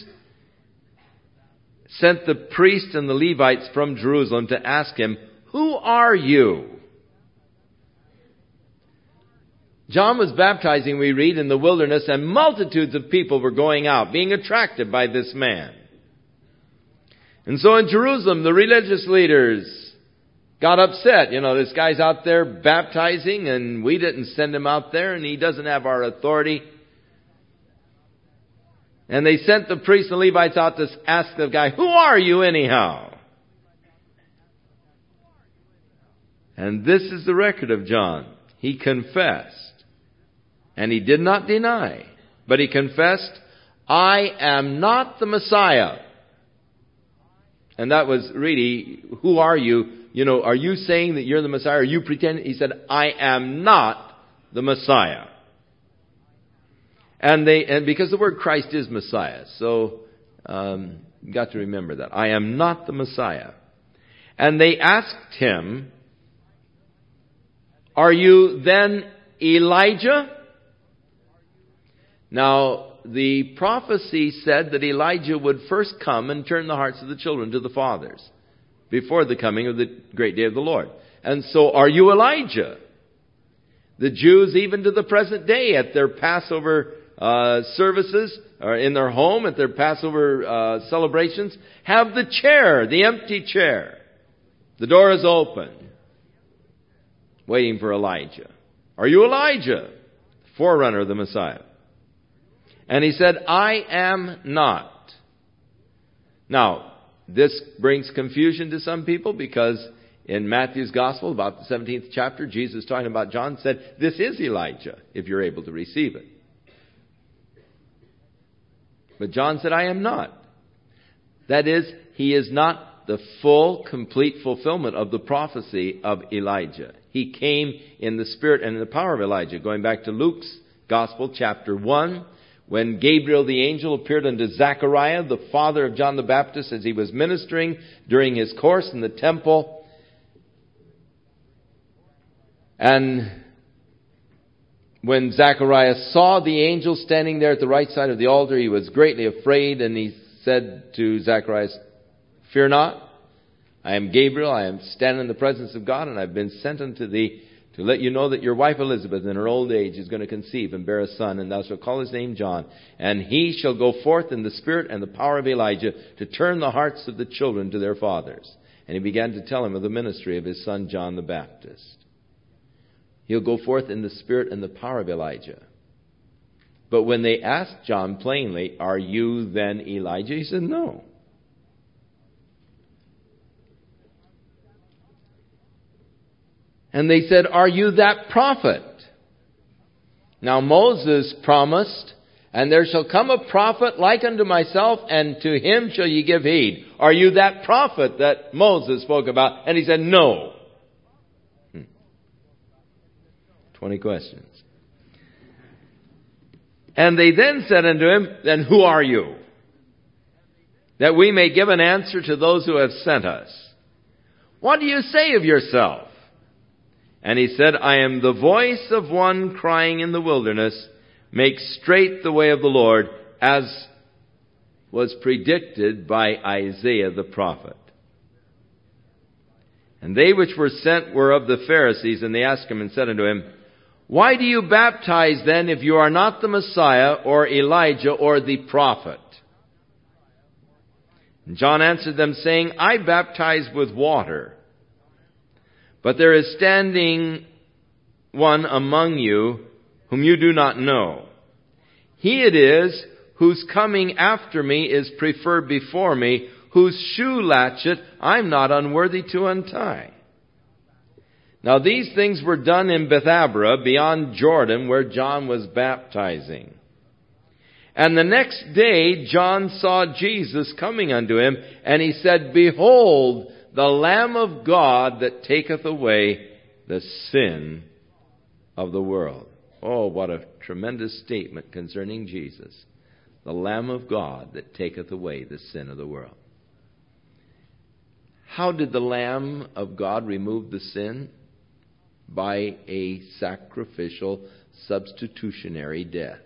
sent the priests and the Levites from Jerusalem to ask him, who are you? John was baptizing, we read, in the wilderness, and multitudes of people were going out, being attracted by this man. And so in Jerusalem, the religious leaders got upset. You know, this guy's out there baptizing, and we didn't send him out there, and he doesn't have our authority. And they sent the priests and Levites out to ask the guy, who are you anyhow? And this is the record of John. He confessed. And he did not deny. But he confessed, I am not the Messiah. And that was really, who are you? You know, are you saying that you're the Messiah? Are you pretending? He said, I am not the Messiah. And they, and because the word Christ is Messiah, so um, you got to remember that. I am not the Messiah. And they asked him, are you then Elijah? Now, the prophecy said that Elijah would first come and turn the hearts of the children to the fathers before the coming of the great day of the Lord. And so, are you Elijah? The Jews, even to the present day, at their Passover uh, services, or in their home, at their Passover uh, celebrations, have the chair, the empty chair. The door is open, waiting for Elijah. Are you Elijah? Forerunner of the Messiah. And he said, I am not. Now, this brings confusion to some people because in Matthew's Gospel, about the seventeenth chapter, Jesus talking about John said, this is Elijah, if you're able to receive it. But John said, I am not. That is, he is not the full, complete fulfillment of the prophecy of Elijah. He came in the spirit and in the power of Elijah. Going back to Luke's Gospel, chapter one, when Gabriel the angel appeared unto Zechariah, the father of John the Baptist, as he was ministering during his course in the temple. And when Zechariah saw the angel standing there at the right side of the altar, he was greatly afraid, and he said to Zechariah, fear not, I am Gabriel, I am standing in the presence of God, and I've been sent unto thee to let you know that your wife Elizabeth in her old age is going to conceive and bear a son, and thou shalt call his name John. And he shall go forth in the spirit and the power of Elijah to turn the hearts of the children to their fathers. And he began to tell him of the ministry of his son John the Baptist. He'll go forth in the spirit and the power of Elijah. But when they asked John plainly, are you then Elijah? He said, no. And they said, are you that prophet? Now Moses promised, and there shall come a prophet like unto myself, and to him shall ye give heed. Are you that prophet that Moses spoke about? And he said, no. Hmm. Twenty questions. And they then said unto him, then who are you? That we may give an answer to those who have sent us. What do you say of yourself? And he said, I am the voice of one crying in the wilderness, make straight the way of the Lord, as was predicted by Isaiah the prophet. And they which were sent were of the Pharisees, and they asked him and said unto him, why do you baptize then if you are not the Messiah, or Elijah, or the prophet? And John answered them, saying, I baptize with water. But there is standing one among you whom you do not know. He it is whose coming after me is preferred before me, whose shoe latchet I'm not unworthy to untie. Now these things were done in Bethabara, beyond Jordan, where John was baptizing. And the next day John saw Jesus coming unto him, and he said, behold, the Lamb of God that taketh away the sin of the world. Oh, what a tremendous statement concerning Jesus. The Lamb of God that taketh away the sin of the world. How did the Lamb of God remove the sin? By a sacrificial, substitutionary death.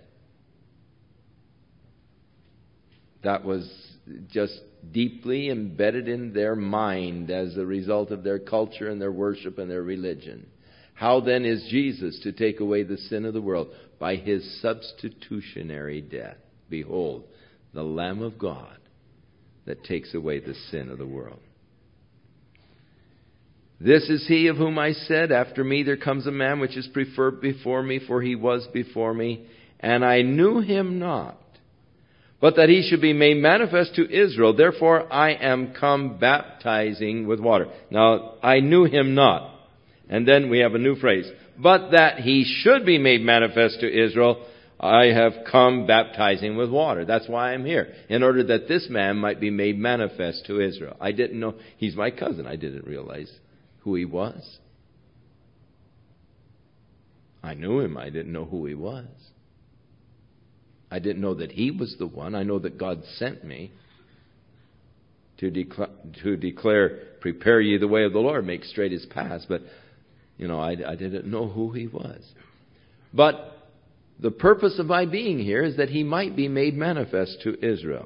That was just deeply embedded in their mind as a result of their culture and their worship and their religion. How then is Jesus to take away the sin of the world? By his substitutionary death. Behold, the Lamb of God that takes away the sin of the world. This is he of whom I said, after me there comes a man which is preferred before me, for he was before me, and I knew him not. But that he should be made manifest to Israel, therefore I am come baptizing with water. Now, I knew him not. And then we have a new phrase. But that he should be made manifest to Israel, I have come baptizing with water. That's why I'm here. In order that this man might be made manifest to Israel. I didn't know. He's my cousin. I didn't realize who he was. I knew him. I didn't know who he was. I didn't know that he was the one. I know that God sent me to, decla- to declare, prepare ye the way of the Lord, make straight his paths. But, you know, I, I didn't know who he was. But the purpose of my being here is that he might be made manifest to Israel.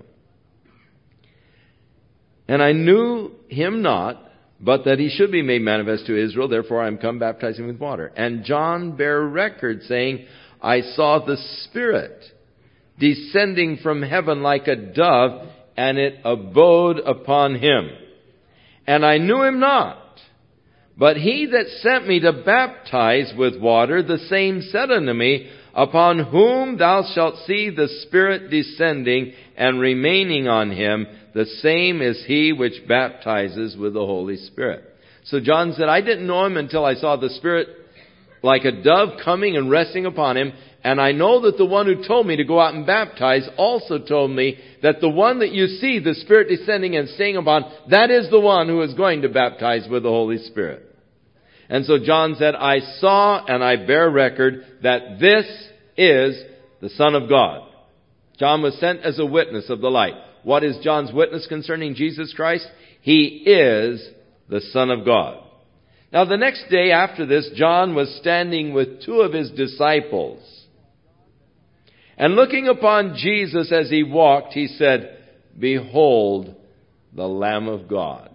And I knew him not, but that he should be made manifest to Israel. Therefore I am come baptizing with water. And John bare record, saying, I saw the Spirit descending from heaven like a dove, and it abode upon him. And I knew him not. But he that sent me to baptize with water, the same said unto me, upon whom thou shalt see the Spirit descending and remaining on him, the same is he which baptizes with the Holy Spirit. So John said, I didn't know him until I saw the Spirit like a dove coming and resting upon him. And I know that the one who told me to go out and baptize also told me that the one that you see, the Spirit descending and staying upon, that is the one who is going to baptize with the Holy Spirit. And so John said, I saw and I bear record that this is the Son of God. John was sent as a witness of the light. What is John's witness concerning Jesus Christ? He is the Son of God. Now the next day after this, John was standing with two of his disciples. And looking upon Jesus as he walked, he said, Behold the Lamb of God.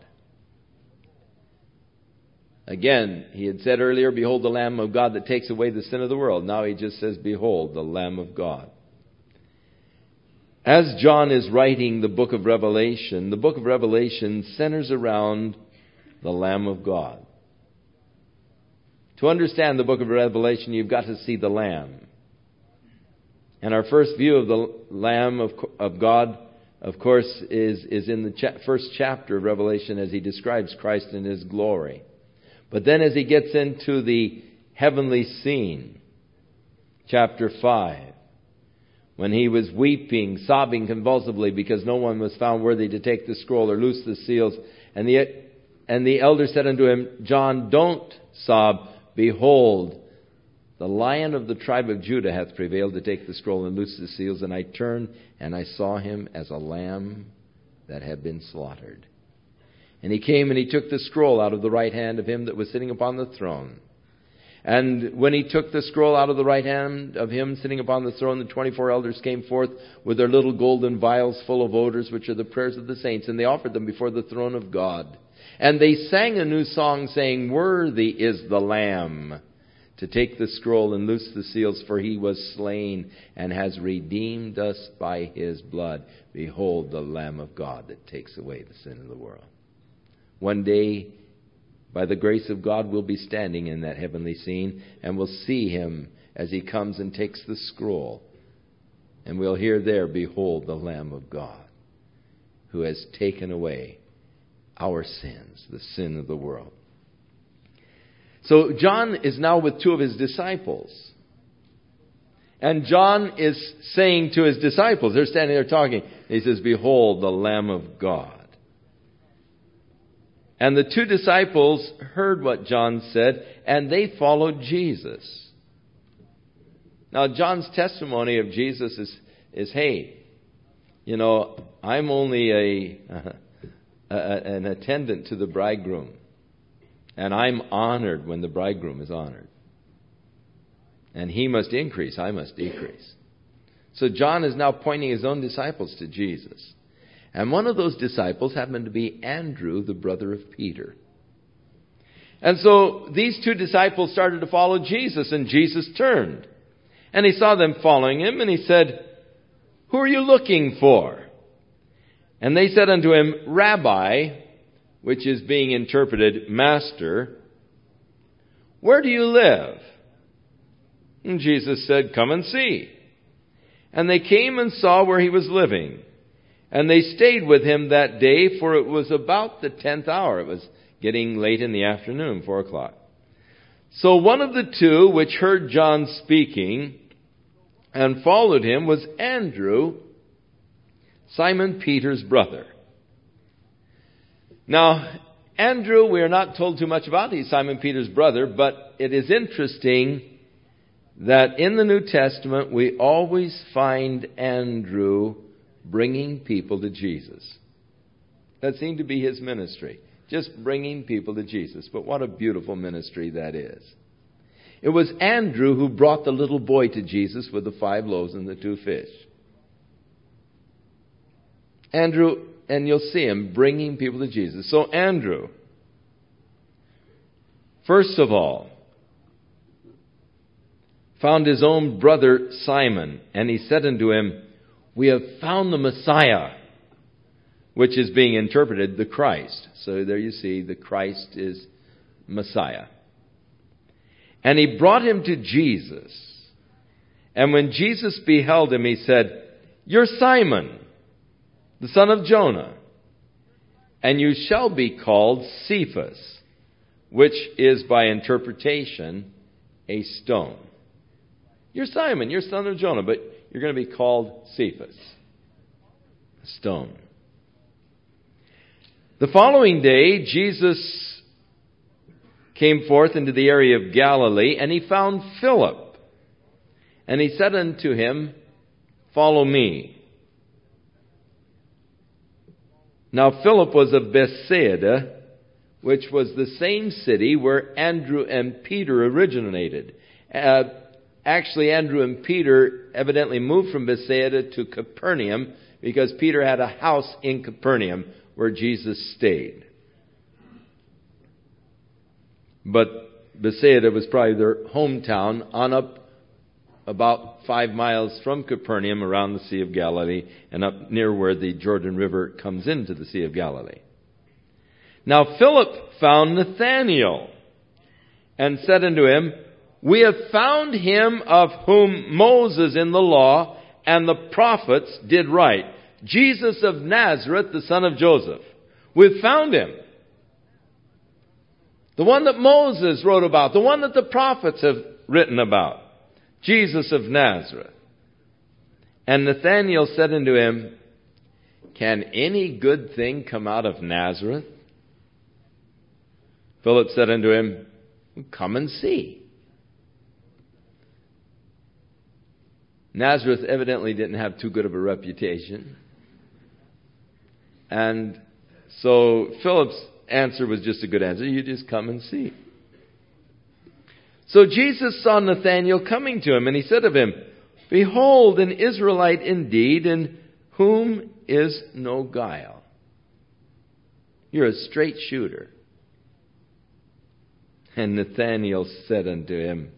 Again, he had said earlier, Behold the Lamb of God that takes away the sin of the world. Now he just says, Behold the Lamb of God. As John is writing the book of Revelation, the book of Revelation centers around the Lamb of God. To understand the book of Revelation, you've got to see the Lamb. And our first view of the Lamb of, of God, of course, is, is in the cha- first chapter of Revelation as he describes Christ in his glory. But then as he gets into the heavenly scene, chapter five, when he was weeping, sobbing convulsively because no one was found worthy to take the scroll or loose the seals, and the, and the elder said unto him, John, don't sob, behold, the Lion of the tribe of Judah hath prevailed to take the scroll and loose the seals. And I turned, and I saw him as a lamb that had been slaughtered. And he came, and he took the scroll out of the right hand of him that was sitting upon the throne. And when he took the scroll out of the right hand of him sitting upon the throne, the twenty-four elders came forth with their little golden vials full of odors, which are the prayers of the saints. And they offered them before the throne of God. And they sang a new song, saying, Worthy is the Lamb to take the scroll and loose the seals, for he was slain and has redeemed us by his blood. Behold the Lamb of God that takes away the sin of the world. One day, by the grace of God, we'll be standing in that heavenly scene, and we'll see him as he comes and takes the scroll. And we'll hear there, Behold the Lamb of God, who has taken away our sins, the sin of the world. So John is now with two of his disciples. And John is saying to his disciples, they're standing there talking, he says, Behold the Lamb of God. And the two disciples heard what John said, and they followed Jesus. Now John's testimony of Jesus is, is hey, you know, I'm only a, a an attendant to the bridegroom. And I'm honored when the bridegroom is honored. And he must increase, I must decrease. So John is now pointing his own disciples to Jesus. And one of those disciples happened to be Andrew, the brother of Peter. And so these two disciples started to follow Jesus, and Jesus turned. And he saw them following him, and he said, "Who are you looking for?" And they said unto him, "Rabbi," which is being interpreted, "Master, where do you live?" And Jesus said, "Come and see." And they came and saw where he was living. And they stayed with him that day, for it was about the tenth hour. It was getting late in the afternoon, four o'clock. So one of the two which heard John speaking and followed him was Andrew, Simon Peter's brother. Now, Andrew, we are not told too much about. He's Simon Peter's brother, but it is interesting that in the New Testament we always find Andrew bringing people to Jesus. That seemed to be his ministry, just bringing people to Jesus. But what a beautiful ministry that is. It was Andrew who brought the little boy to Jesus with the five loaves and the two fish. Andrew, and you'll see him bringing people to Jesus. So Andrew, first of all, found his own brother Simon, and he said unto him, "We have found the Messiah," which is being interpreted the Christ. So there you see, the Christ is Messiah. And he brought him to Jesus. And when Jesus beheld him, he said, "You're Simon, the son of Jonah, and you shall be called Cephas," which is by interpretation a stone. You're Simon, you're son of Jonah, but you're going to be called Cephas, a stone. The following day, Jesus came forth into the area of Galilee, and he found Philip. And he said unto him, "Follow me." Now Philip was of Bethsaida, which was the same city where Andrew and Peter originated. Uh, actually, Andrew and Peter evidently moved from Bethsaida to Capernaum because Peter had a house in Capernaum where Jesus stayed. But Bethsaida was probably their hometown on up about five miles from Capernaum around the Sea of Galilee and up near where the Jordan River comes into the Sea of Galilee. Now Philip found Nathanael and said unto him, "We have found him of whom Moses in the law and the prophets did write, Jesus of Nazareth, the son of Joseph." We've found him. The one that Moses wrote about, the one that the prophets have written about, Jesus of Nazareth. And Nathanael said unto him, "Can any good thing come out of Nazareth?" Philip said unto him, "Come and see." Nazareth evidently didn't have too good of a reputation. And so Philip's answer was just a good answer. You just come and see. So Jesus saw Nathanael coming to him, and he said of him, "Behold, an Israelite indeed, in whom is no guile." You're a straight shooter. And Nathanael said unto him,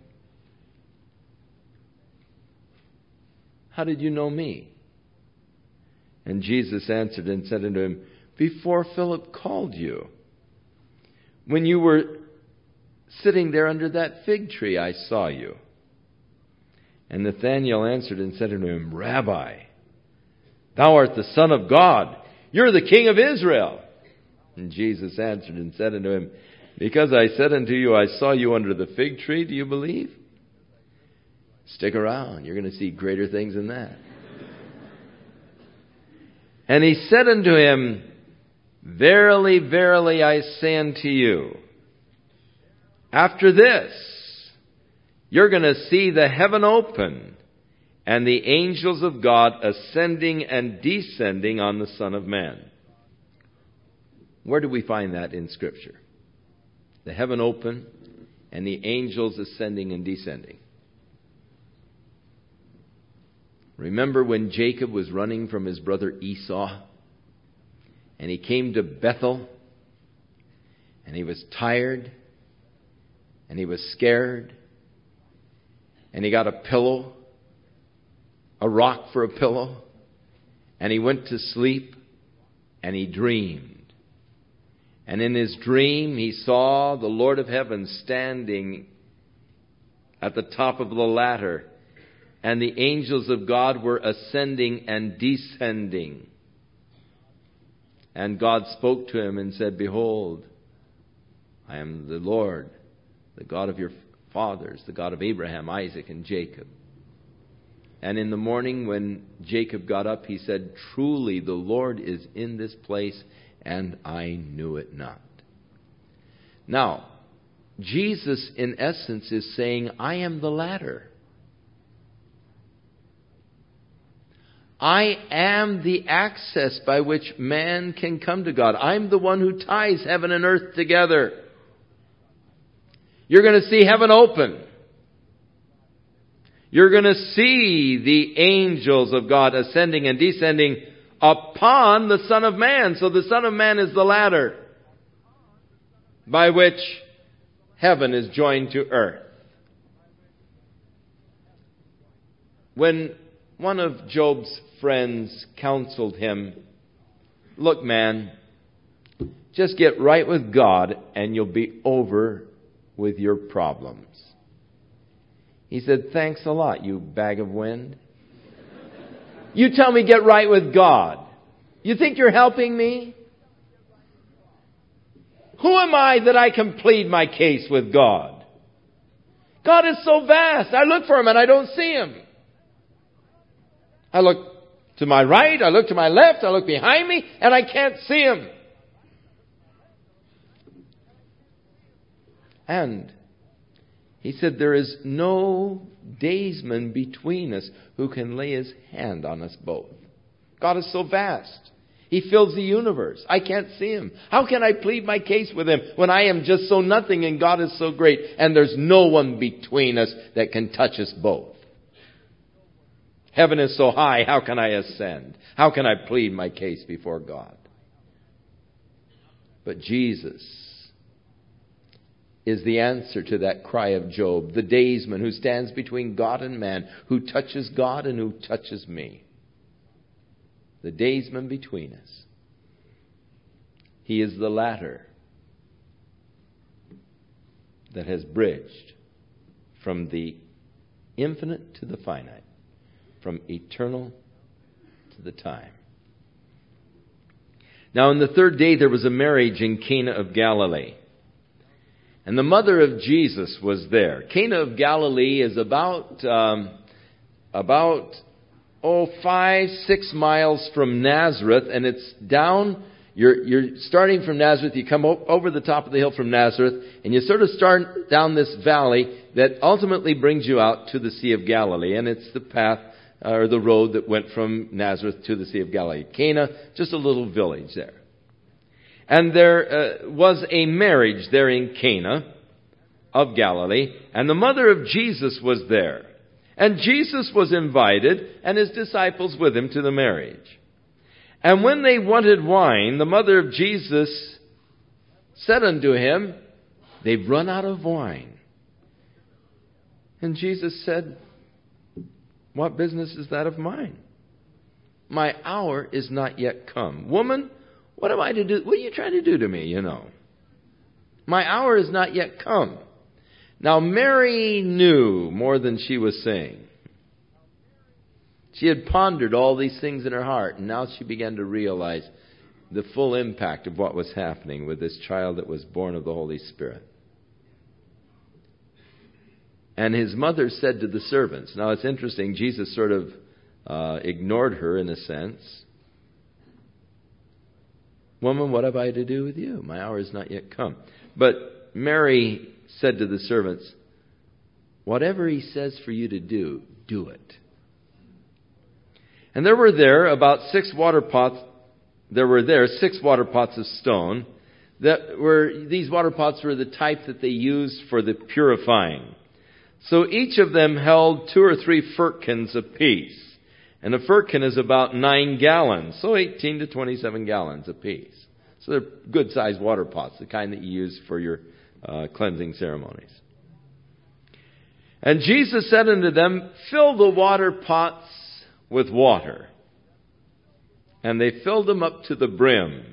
"How did you know me?" And Jesus answered and said unto him, "Before Philip called you, when you were sitting there under that fig tree, I saw you." And Nathanael answered and said unto him, "Rabbi, thou art the Son of God. You're the King of Israel." And Jesus answered and said unto him, "Because I said unto you, I saw you under the fig tree, do you believe? Stick around. You're going to see greater things than that." And he said unto him, "Verily, verily, I say unto you, after this, you're going to see the heaven open and the angels of God ascending and descending on the Son of Man." Where do we find that in Scripture? The heaven open and the angels ascending and descending. Remember when Jacob was running from his brother Esau, and he came to Bethel, and he was tired, and he was scared. And he got a pillow, a rock for a pillow, and he went to sleep, and he dreamed. And in his dream, he saw the Lord of heaven standing at the top of the ladder, and the angels of God were ascending and descending. And God spoke to him and said, "Behold, I am the Lord, the God of your fathers, the God of Abraham, Isaac, and Jacob." And in the morning when Jacob got up, he said, "Truly the Lord is in this place, and I knew it not." Now, Jesus in essence is saying, I am the ladder. I am the access by which man can come to God. I'm the one who ties heaven and earth together. You're going to see heaven open. You're going to see the angels of God ascending and descending upon the Son of Man. So the Son of Man is the ladder by which heaven is joined to earth. When one of Job's friends counseled him, "Look, man, just get right with God and you'll be over with your problems." He said, "Thanks a lot, you bag of wind. You tell me get right with God. You think you're helping me? Who am I that I can plead my case with God? God is so vast. I look for Him and I don't see Him. I look to my right, I look to my left, I look behind me, and I can't see Him." And he said, "There is no daysman between us who can lay his hand on us both." God is so vast. He fills the universe. I can't see Him. How can I plead my case with Him when I am just so nothing and God is so great, and there's no one between us that can touch us both? Heaven is so high, how can I ascend? How can I plead my case before God? But Jesus is the answer to that cry of Job, the daysman who stands between God and man, who touches God and who touches me. The daysman between us. He is the ladder that has bridged from the infinite to the finite, from eternal to the time. Now, on the third day, there was a marriage in Cana of Galilee. And the mother of Jesus was there. Cana of Galilee is about, um, about, oh, five, six miles from Nazareth. And it's down, you're, you're starting from Nazareth. You come over the top of the hill from Nazareth. And you sort of start down this valley that ultimately brings you out to the Sea of Galilee. And it's the path, or the road that went from Nazareth to the Sea of Galilee. Cana, just a little village there. And there uh, was a marriage there in Cana of Galilee, and the mother of Jesus was there. And Jesus was invited, and His disciples with Him, to the marriage. And when they wanted wine, the mother of Jesus said unto Him, "They've run out of wine." And Jesus said, "What business is that of mine? My hour is not yet come." Woman, what am I to do? What are you trying to do to me, you know? My hour is not yet come. Now, Mary knew more than she was saying. She had pondered all these things in her heart, and now she began to realize the full impact of what was happening with this child that was born of the Holy Spirit. And His mother said to the servants, now it's interesting, Jesus sort of uh, ignored her in a sense. "Woman, what have I to do with you? My hour is not yet come." But Mary said to the servants, "Whatever He says for you to do, do it." And there were there about six water pots. There were there six water pots of stone. That were these water pots were the type that they used for the purifying. So each of them held two or three firkins apiece. And a firkin is about nine gallons, so eighteen to twenty-seven gallons apiece. So they're good-sized water pots, the kind that you use for your uh, cleansing ceremonies. And Jesus said unto them, Fill the water pots with water. And they filled them up to the brim.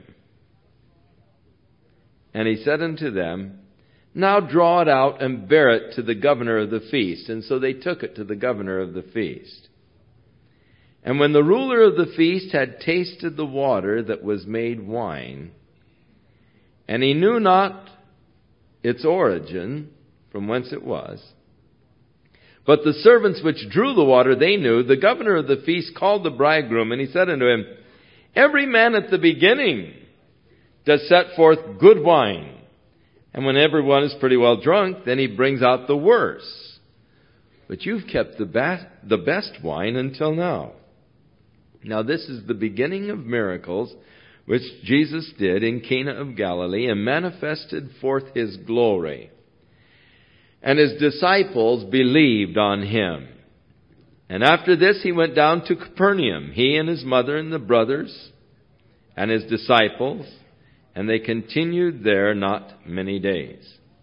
And he said unto them, Now draw it out and bear it to the governor of the feast. And so they took it to the governor of the feast. And when the ruler of the feast had tasted the water that was made wine, and he knew not its origin, from whence it was, but the servants which drew the water they knew, the governor of the feast called the bridegroom, and he said unto him, Every man at the beginning does set forth good wine, and when everyone is pretty well drunk, then he brings out the worse. But you've kept the, ba- the best wine until now. Now this is the beginning of miracles which Jesus did in Cana of Galilee, and manifested forth his glory. And his disciples believed on him. And after this he went down to Capernaum, he and his mother and the brothers and his disciples, and they continued there not many days.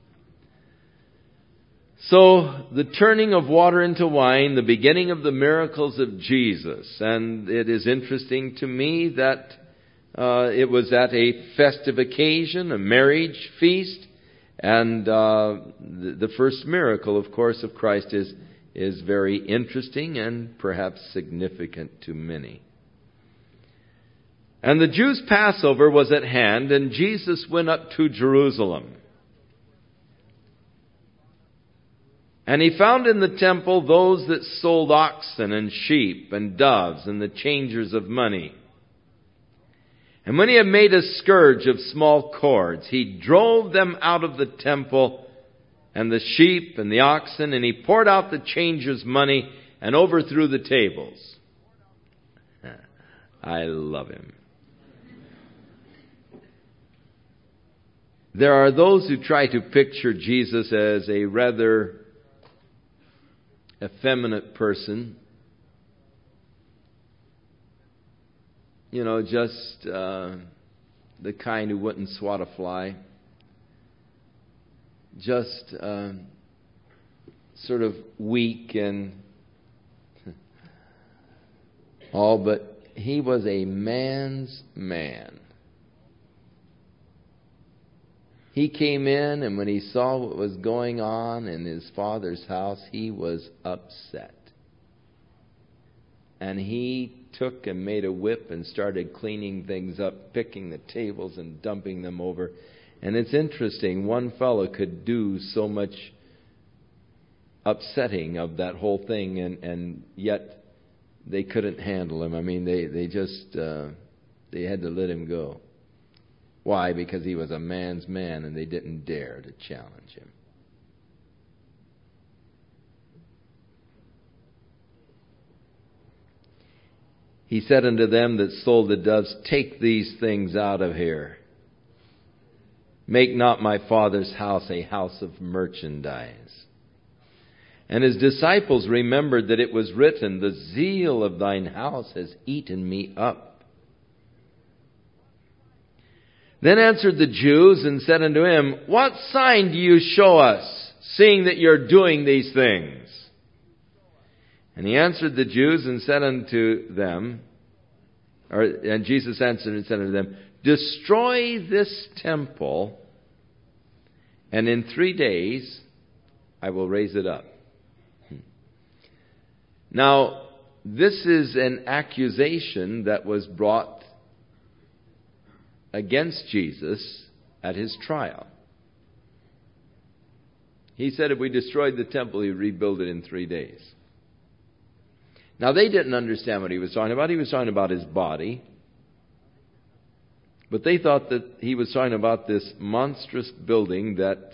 So, the turning of water into wine, the beginning of the miracles of Jesus. And it is interesting to me that uh, it was at a festive occasion, a marriage feast. And uh, the, the first miracle, of course, of Christ is, is very interesting and perhaps significant to many. And the Jews' Passover was at hand, and Jesus went up to Jerusalem. And he found in the temple those that sold oxen and sheep and doves and the changers of money. And when he had made a scourge of small cords, he drove them out of the temple, and the sheep and the oxen, and he poured out the changers' money and overthrew the tables. I love him. There are those who try to picture Jesus as a rather effeminate person. You know, just uh, the kind who wouldn't swat a fly. Just uh, sort of weak and all, but he was a man's man. He came in, and when he saw what was going on in his father's house, he was upset. And he took and made a whip and started cleaning things up, picking the tables and dumping them over. And it's interesting, one fellow could do so much upsetting of that whole thing, and, and yet they couldn't handle him. I mean, they, they just, uh, they had to let him go. Why? Because he was a man's man, and they didn't dare to challenge him. He said unto them that sold the doves, Take these things out of here. Make not my Father's house a house of merchandise. And his disciples remembered that it was written, The zeal of thine house has eaten me up. Then answered the Jews and said unto him, What sign do you show us, seeing that you're doing these things? And he answered the Jews and said unto them, or, and Jesus answered and said unto them, Destroy this temple, and in three days I will raise it up. Now, this is an accusation that was brought against Jesus at his trial. He said if we destroyed the temple, he'd rebuild it in three days. Now, they didn't understand what he was talking about. He was talking about his body. But they thought that he was talking about this monstrous building that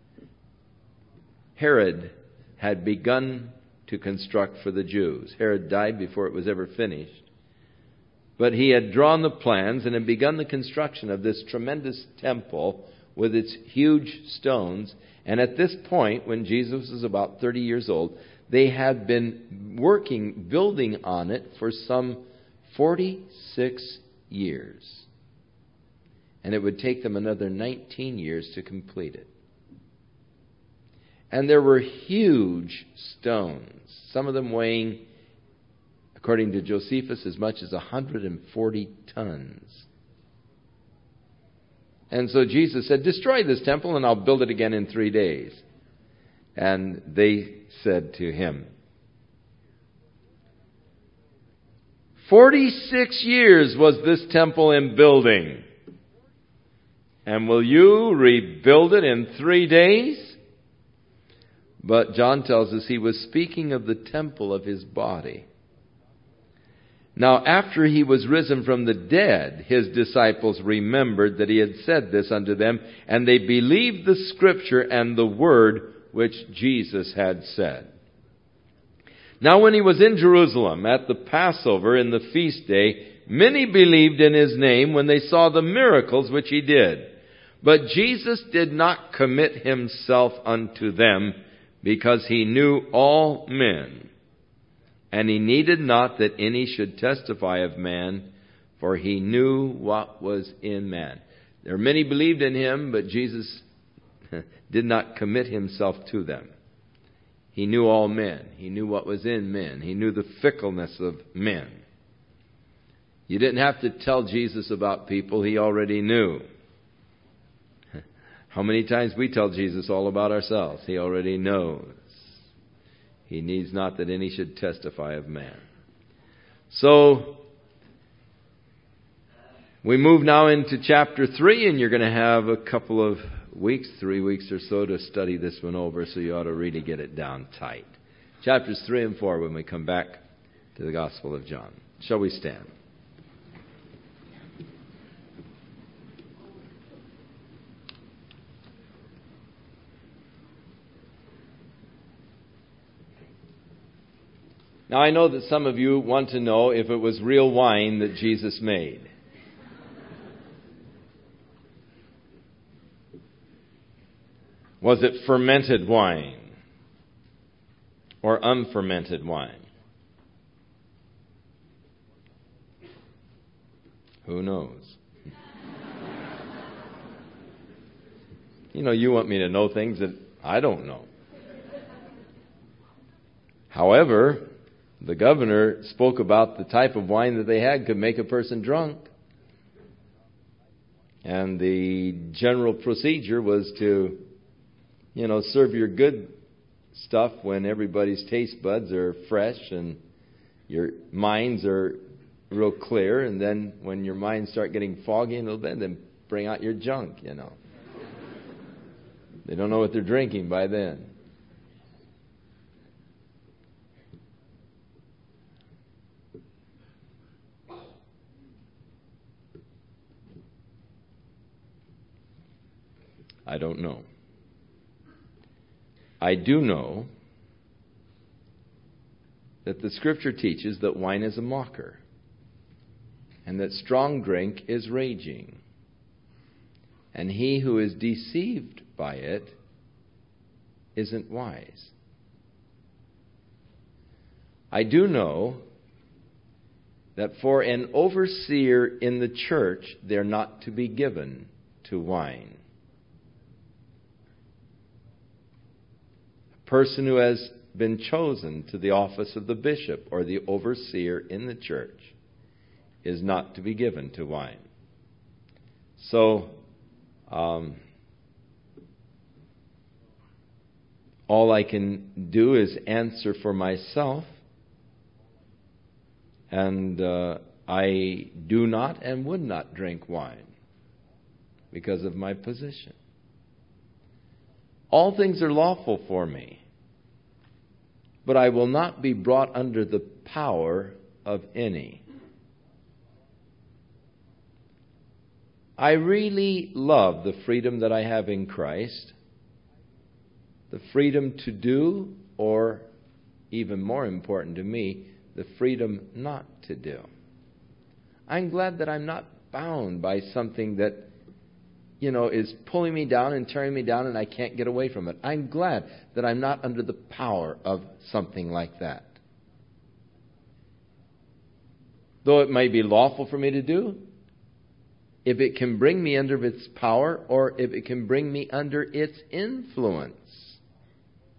Herod had begun to construct for the Jews. Herod died before it was ever finished. But he had drawn the plans and had begun the construction of this tremendous temple with its huge stones. And at this point, when Jesus was about thirty years old, they had been working, building on it for some forty-six years. And it would take them another nineteen years to complete it. And there were huge stones, some of them weighing, according to Josephus, as much as one hundred forty tons. And so Jesus said, destroy this temple and I'll build it again in three days. And they said to him, forty-six years was this temple in building, and will you rebuild it in three days? But John tells us he was speaking of the temple of his body. Now, after he was risen from the dead, his disciples remembered that he had said this unto them, and they believed the Scripture and the word which Jesus had said. Now, when he was in Jerusalem at the Passover in the feast day, many believed in his name when they saw the miracles which he did. But Jesus did not commit himself unto them, because he knew all men. And he needed not that any should testify of man, for he knew what was in man. There many believed in him, but Jesus did not commit himself to them. He knew all men. He knew what was in men. He knew the fickleness of men. You didn't have to tell Jesus about people. He already knew. How many times we tell Jesus all about ourselves? He already knows. He needs not that any should testify of man. So, we move now into chapter three, and you're going to have a couple of weeks, three weeks or so, to study this one over, so you ought to really get it down tight. Chapters three and four when we come back to the Gospel of John. Shall we stand? Now, I know that some of you want to know if it was real wine that Jesus made. Was it fermented wine or unfermented wine? Who knows? You know, you want me to know things that I don't know. However, the governor spoke about the type of wine that they had could make a person drunk. And the general procedure was to, you know, serve your good stuff when everybody's taste buds are fresh and your minds are real clear. And then when your minds start getting foggy a little bit, then bring out your junk, you know. They don't know what they're drinking by then. I don't know. I do know that the Scripture teaches that wine is a mocker and that strong drink is raging. And he who is deceived by it isn't wise. I do know that for an overseer in the church, they're not to be given to wine. Person who has been chosen to the office of the bishop or the overseer in the church is not to be given to wine. So, um, all I can do is answer for myself, and uh, I do not and would not drink wine because of my position. All things are lawful for me, but I will not be brought under the power of any. I really love the freedom that I have in Christ, the freedom to do, or even more important to me, the freedom not to do. I'm glad that I'm not bound by something that, you know, is pulling me down and tearing me down and I can't get away from it. I'm glad that I'm not under the power of something like that. Though it may be lawful for me to do, if it can bring me under its power or if it can bring me under its influence,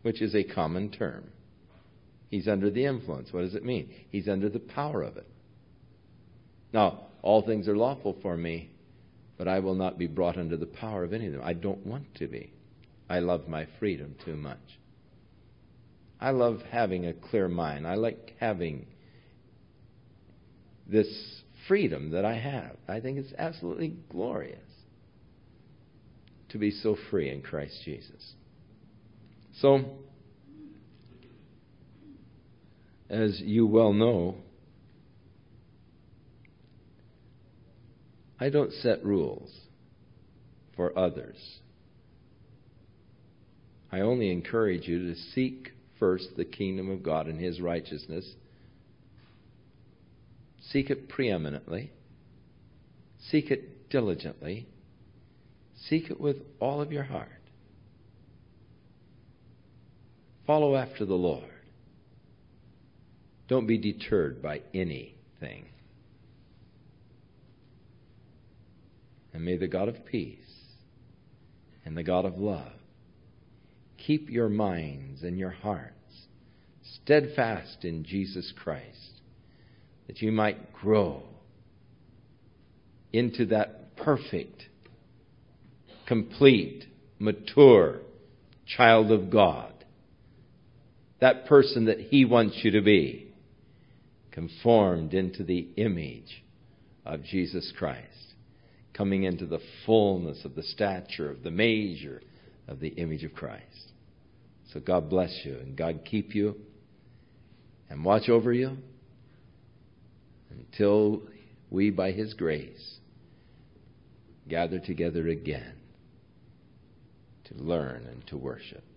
which is a common term. He's under the influence. What does it mean? He's under the power of it. Now, all things are lawful for me, but I will not be brought under the power of any of them. I don't want to be. I love my freedom too much. I love having a clear mind. I like having this freedom that I have. I think it's absolutely glorious to be so free in Christ Jesus. So, as you well know, I don't set rules for others. I only encourage you to seek first the kingdom of God and His righteousness. Seek it preeminently. Seek it diligently. Seek it with all of your heart. Follow after the Lord. Don't be deterred by anything. And may the God of peace and the God of love keep your minds and your hearts steadfast in Jesus Christ, that you might grow into that perfect, complete, mature child of God. That person that He wants you to be, conformed into the image of Jesus Christ, coming into the fullness of the stature, of the measure of the image of Christ. So God bless you, and God keep you, and watch over you until we, by His grace, gather together again to learn and to worship.